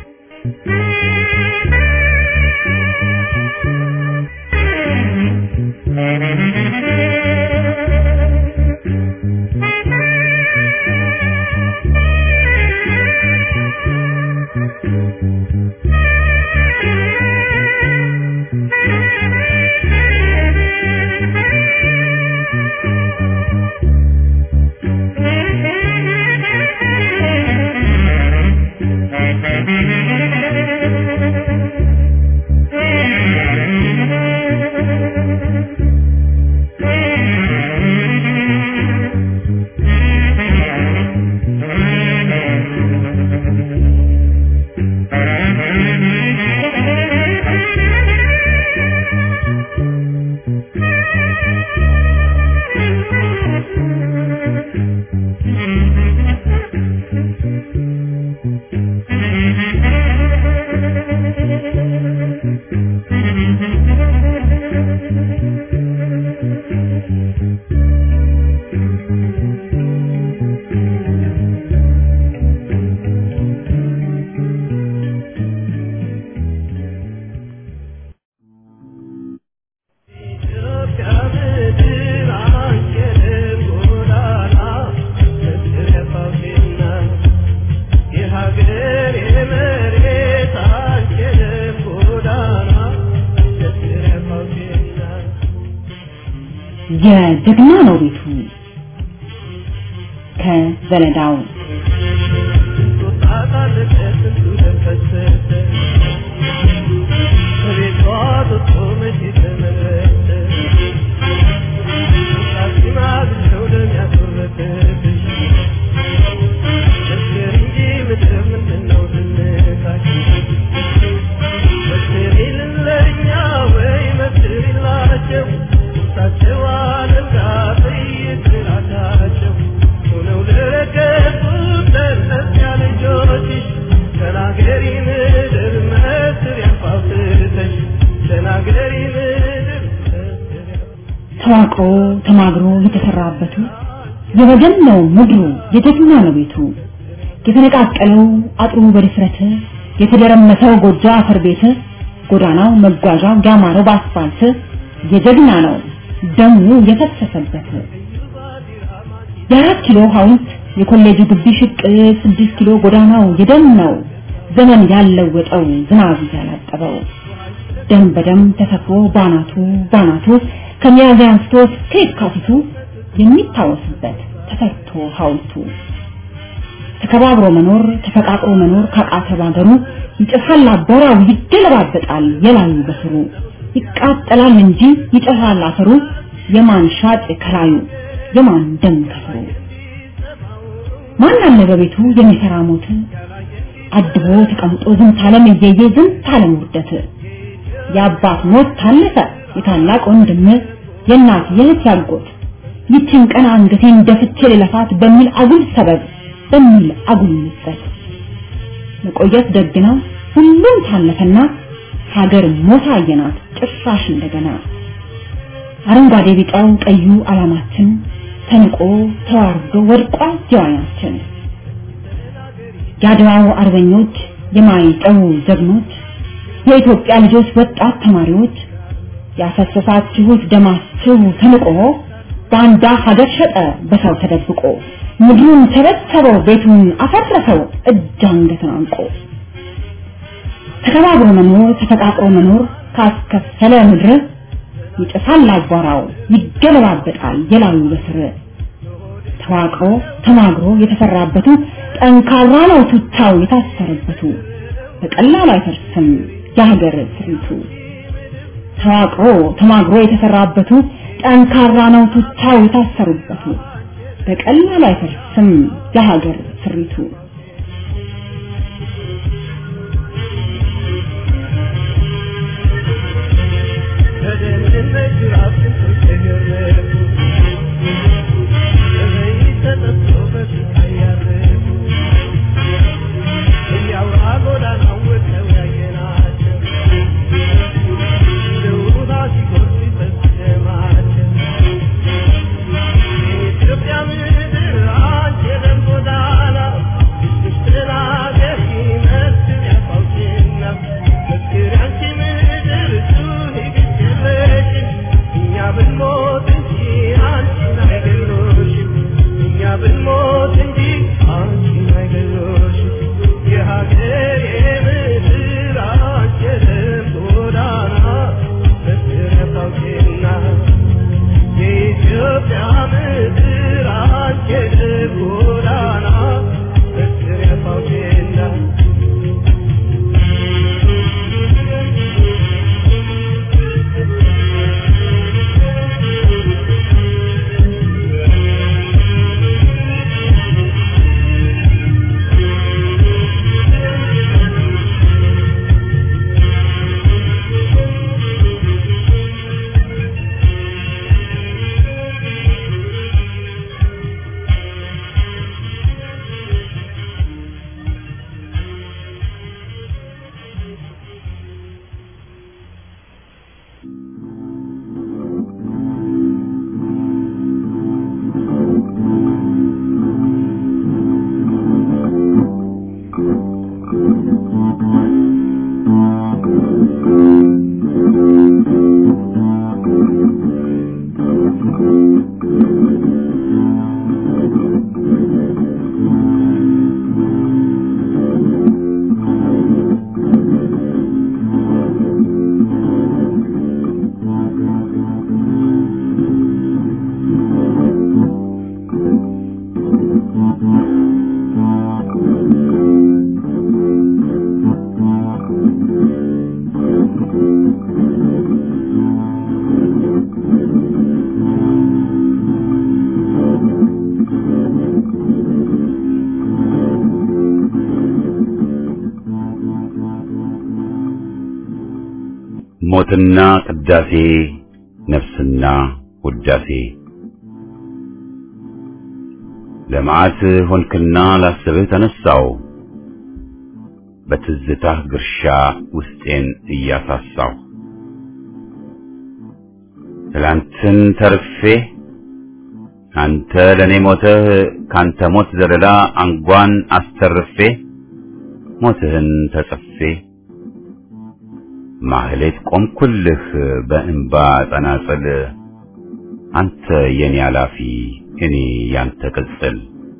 የጀግና ነው ቤቱ ከዘለዳው ተዋቆ ተማግሮ የተሰራበቱ የወገነው ምድሩ የጀግና ነው ቤቱ የተነቃቀለው አጥሩ በድፍረት የተደረመሰው ጎጆ አፈር ቤት ጎዳናው መጓዣው ያማረው በአስፋልት የጀግና ነው ደሙ የፈሰሰበት የአራት ኪሎ ሐውልት የኮሌጅ ግቢ ሽቅ ስድስት ኪሎ ጎዳናው የደም ነው ዘመን ያለወጠው ዝናብ ያላጠበው ደም በደም ተሰፍሮ ባናቱ ባናቱ ከሚያዝያ አንስቶ እስከ የካቲቱ የሚታወስበት ተፈቶ ሐውልቱ ተከባብሮ መኖር ተፈቃቅሮ መኖር ካቃተ ባገሩ ይጨፋል አቦራው ይደለባበጣል የላዩ በስሩ ይቃጠላል እንጂ ይጨፋል አፈሩ የማን ሻጭ ከላዩ የማን ደም ከስሩ ማን አለ በቤቱ የሚሰራ ሞት አድቦ ተቀምጦ ዝንት ዓለም እየየ ዝንት ዓለም ውርደት የአባት ሞት ታለፈ የታላቅ ወንድም የእናት የእህት ያልቆት ይችን ቀን አንገቴን ደፍቼ ለፋት በሚል አጉል ሰበብ በሚል አጉል ምጸት መቆየት ደግነው ሁሉም ታለፈና ሀገር ሞታ አየናት ጭራሽ እንደገና አረንጓዴ ቢጫው ቀዩ አላማችን ተንቆ ተዋርዶ ወድቋ ጀዋናችን ያድዋው አርበኞች የማይጠው ጀግኖች የኢትዮጵያ ልጆች ወጣት ተማሪዎች ያፈሰሳችሁት ደማችሁ ተንቆ ባንዳ ሀገር ሸጠ በሰው ተደብቆ ምድሩን ተበተበው ቤቱን አፈረሰው እጅ አንገቱን አንቆ ተከባብሮ መኖር ተፈቃቅሮ መኖር ካስከፈለ ምድር ይጨፋል አቧራው ይገለባበጣል የላዩ በስር ተዋቅሮ ተማግሮ የተሰራበቱ ጠንካራ ነው ቱታው የታሰረበቱ በቀላሉ አይፈርስም የሀገር ስሪቱ ተዋቅሮ ተማግሮ የተሰራበቱ ጠንካራ ነው ቱታው የታሰሩበቱ በቀላሉ አይፈርስም የሀገር ስሪቱ ሞትና ቅዳሴ ነፍስና ውዳሴ ለማዓት ሆንክና ላስብህ ተነሳው በትዝታህ ግርሻ ውስጤን እያሳሳው ትላንትን ተርፌ አንተ ለኔ ሞተህ ካንተ ሞት ዘለላ አንጓን አስተርፌ ሞትህን ተጽፌ ማህሌት ቆምኩልህ በእንባ ጸናጽል አንተ የኔ አላፊ እኔ ያንተ ቅጽል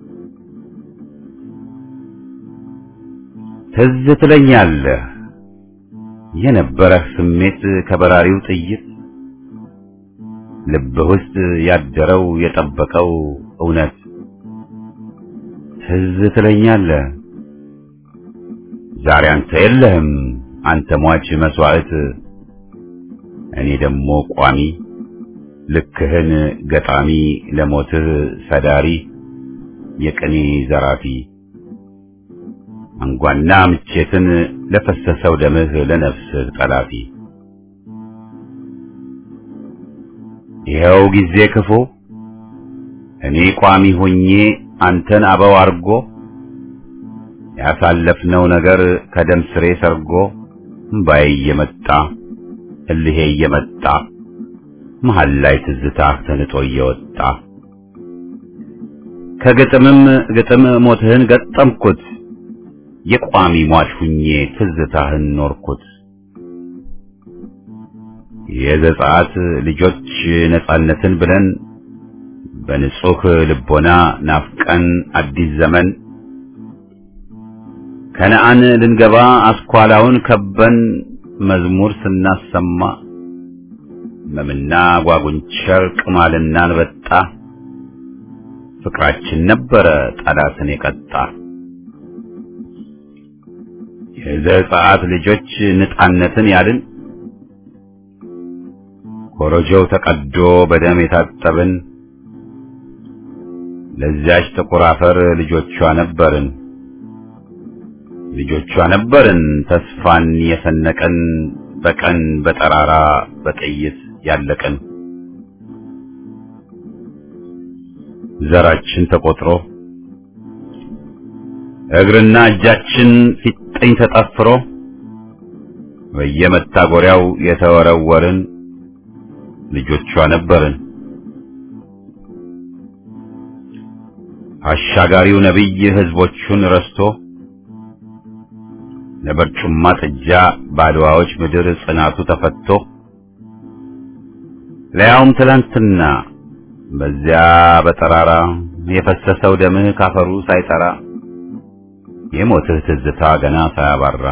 ትዝ ትለኛለህ የነበረህ ስሜት ከበራሪው ጥይት ልብህ ውስጥ ያደረው የጠበቀው እውነት ትዝ ትለኛለህ ዛሬ አንተ የለህም አንተ ሟች መስዋዕት እኔ ደሞ ቋሚ ልክህን ገጣሚ ለሞትህ ሰዳሪ የቅኔ ዘራፊ አንጓና ምቼትን ለፈሰሰው ደምህ ለነፍስህ ጠላፊ ይኸው ጊዜ ክፉ እኔ ቋሚ ሆኜ አንተን አበው አርጎ ያሳለፍነው ነገር ከደም ስሬ ሰርጎ እምባዬ እየመጣ እልሄ እየመጣ መሃል ላይ ትዝታ ተንጦ እየወጣ ከግጥምም ግጥም ሞትህን ገጠምኩት የቋሚ ሟች ሁኜ ትዝታህን ኖርኩት የዘጸአት ልጆች ነጻነትን ብለን በንጹህ ልቦና ናፍቀን አዲስ ዘመን ከነአን ልንገባ አስኳላውን ከበን መዝሙር ስናሰማ መምና ጓጉንቸር ቅማልና አንበጣ ፍቅራችን ነበረ ጠላትን የቀጣ የዘጸአት ልጆች ነጻነትን ያልን ኮረጆው ተቀዶ በደም የታጠብን ለዚያች ጥቁር አፈር ልጆቿ ነበርን ልጆቿ ነበርን ተስፋን የሰነቀን በቀን በጠራራ በጥይት ያለቀን ዘራችን ተቆጥሮ እግርና እጃችን ፊጥኝ ተጠፍሮ በየመታጎሪያው የተወረወርን ልጆቿ ነበርን አሻጋሪው ነብይ ህዝቦቹን ረስቶ ለበርጩማ ጥጃ ባድዋዎች ምድር ጽናቱ ተፈቶ ለያውም ትላንትና በዚያ በጠራራ የፈሰሰው ደምህ ካፈሩ ሳይጠራ የሞትህ ትዝታ ገና ሳያባራ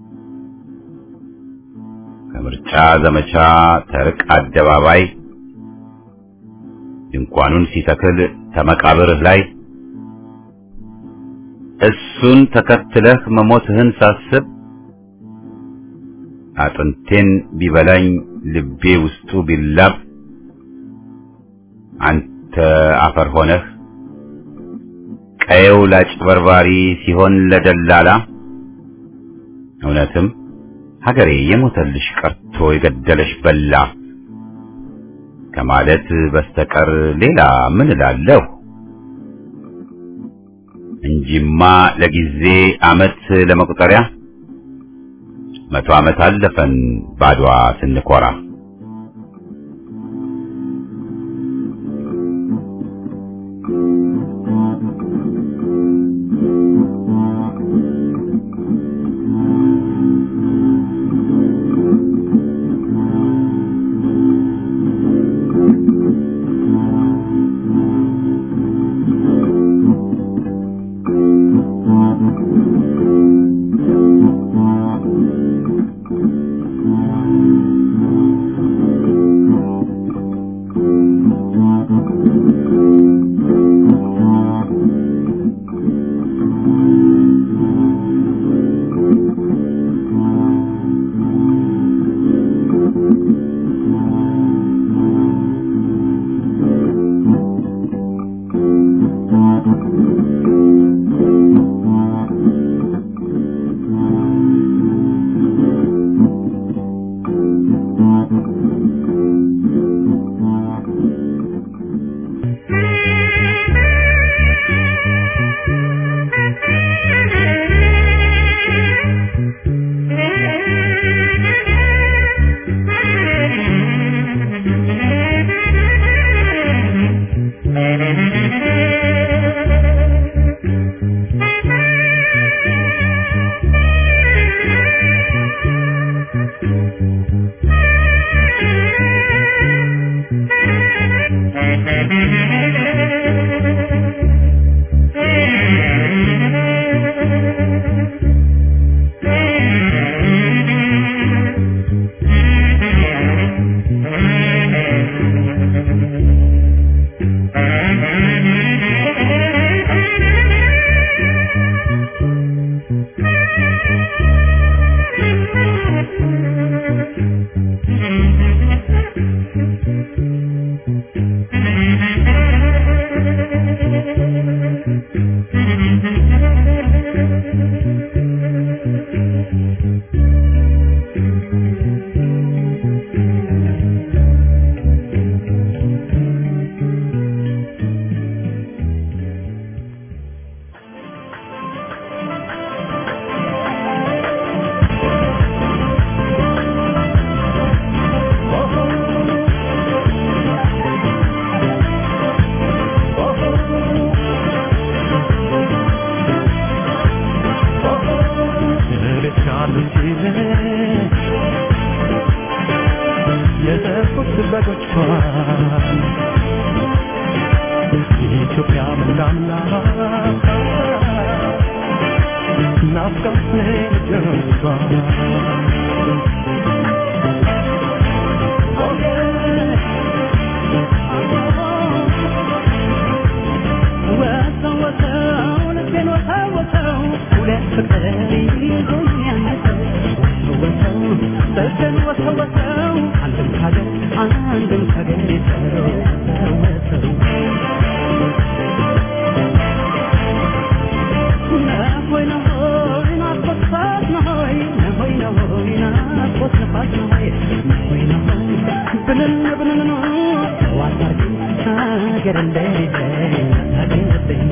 ከምርጫ ዘመቻ ተርቅ አደባባይ ድንኳኑን ሲተክል ተመቃብርህ ላይ እሱን ተከትለህ መሞትህን ሳስብ አጥንቴን ቢበላኝ ልቤ ውስጡ ቢላብ አንተ አፈር ሆነህ ቀየው ላጭበርባሪ ሲሆን ለደላላ እውነትም ሀገሬ የሞተልሽ ቀርቶ የገደለሽ በላ ከማለት በስተቀር ሌላ ምን እላለሁ እንጂማ ለጊዜ አመት ለመቁጠሪያ መቶ አመት አለፈን ባድዋ ስንኮራ ሀገር እንደሌለኝ አታገኝብኝ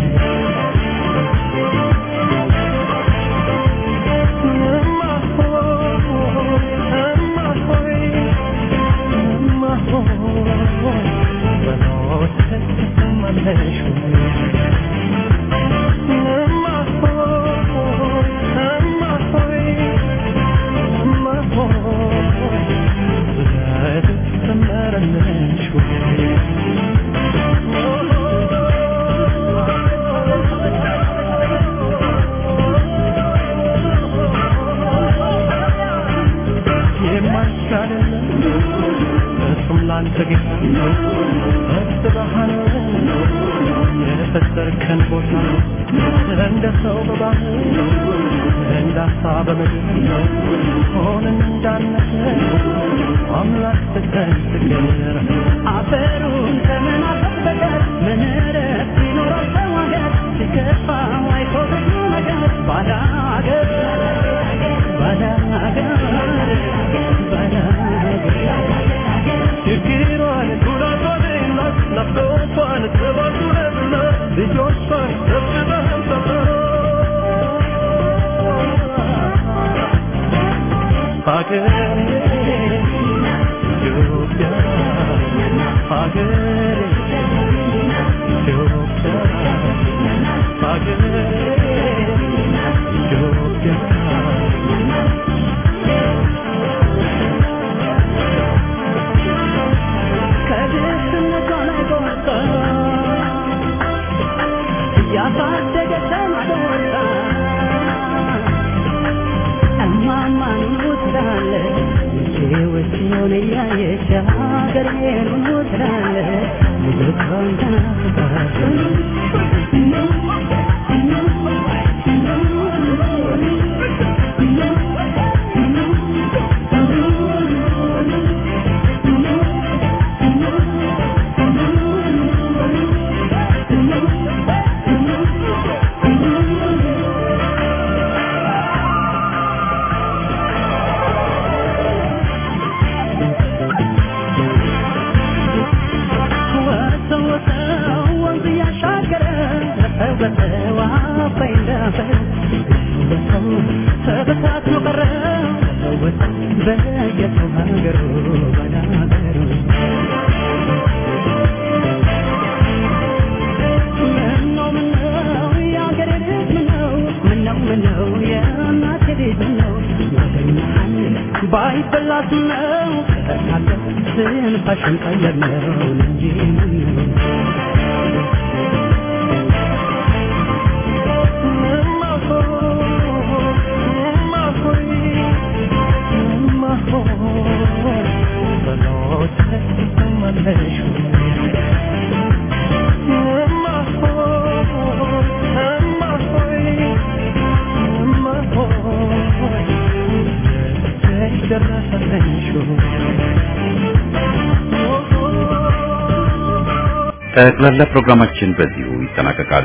ጠቅላላ ፕሮግራማችን በዚሁ ይጠናቀቃል።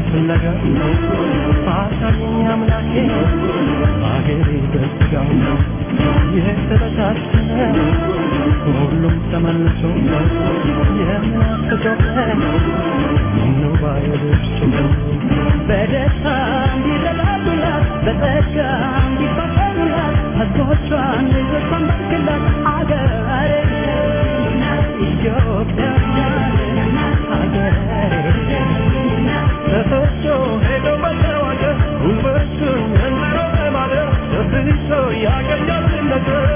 ሁሉም ተመልሶ የምናፍቀው ነው ባይወድሽ በደስታ እንዲረዳዱላት በጸጋ እንዲፋቀሩላት ህዝቦቿን ልጆቿን ባርክላት አገሬ ኢትዮጵያ አገሬ ተፈቶ ሄዶ መተዋገር ውበቱን እንመረማለን ደፍሶ ያገኛል ነገር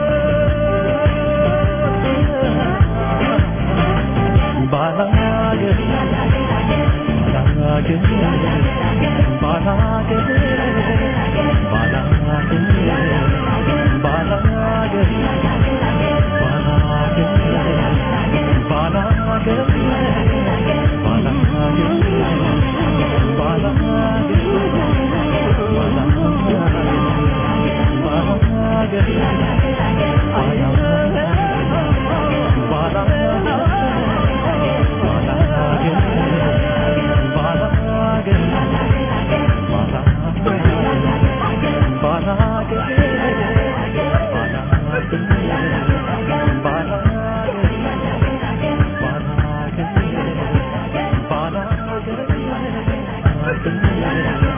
Balagir, balagir, balagir, balagir, balagir, Bala Thank you.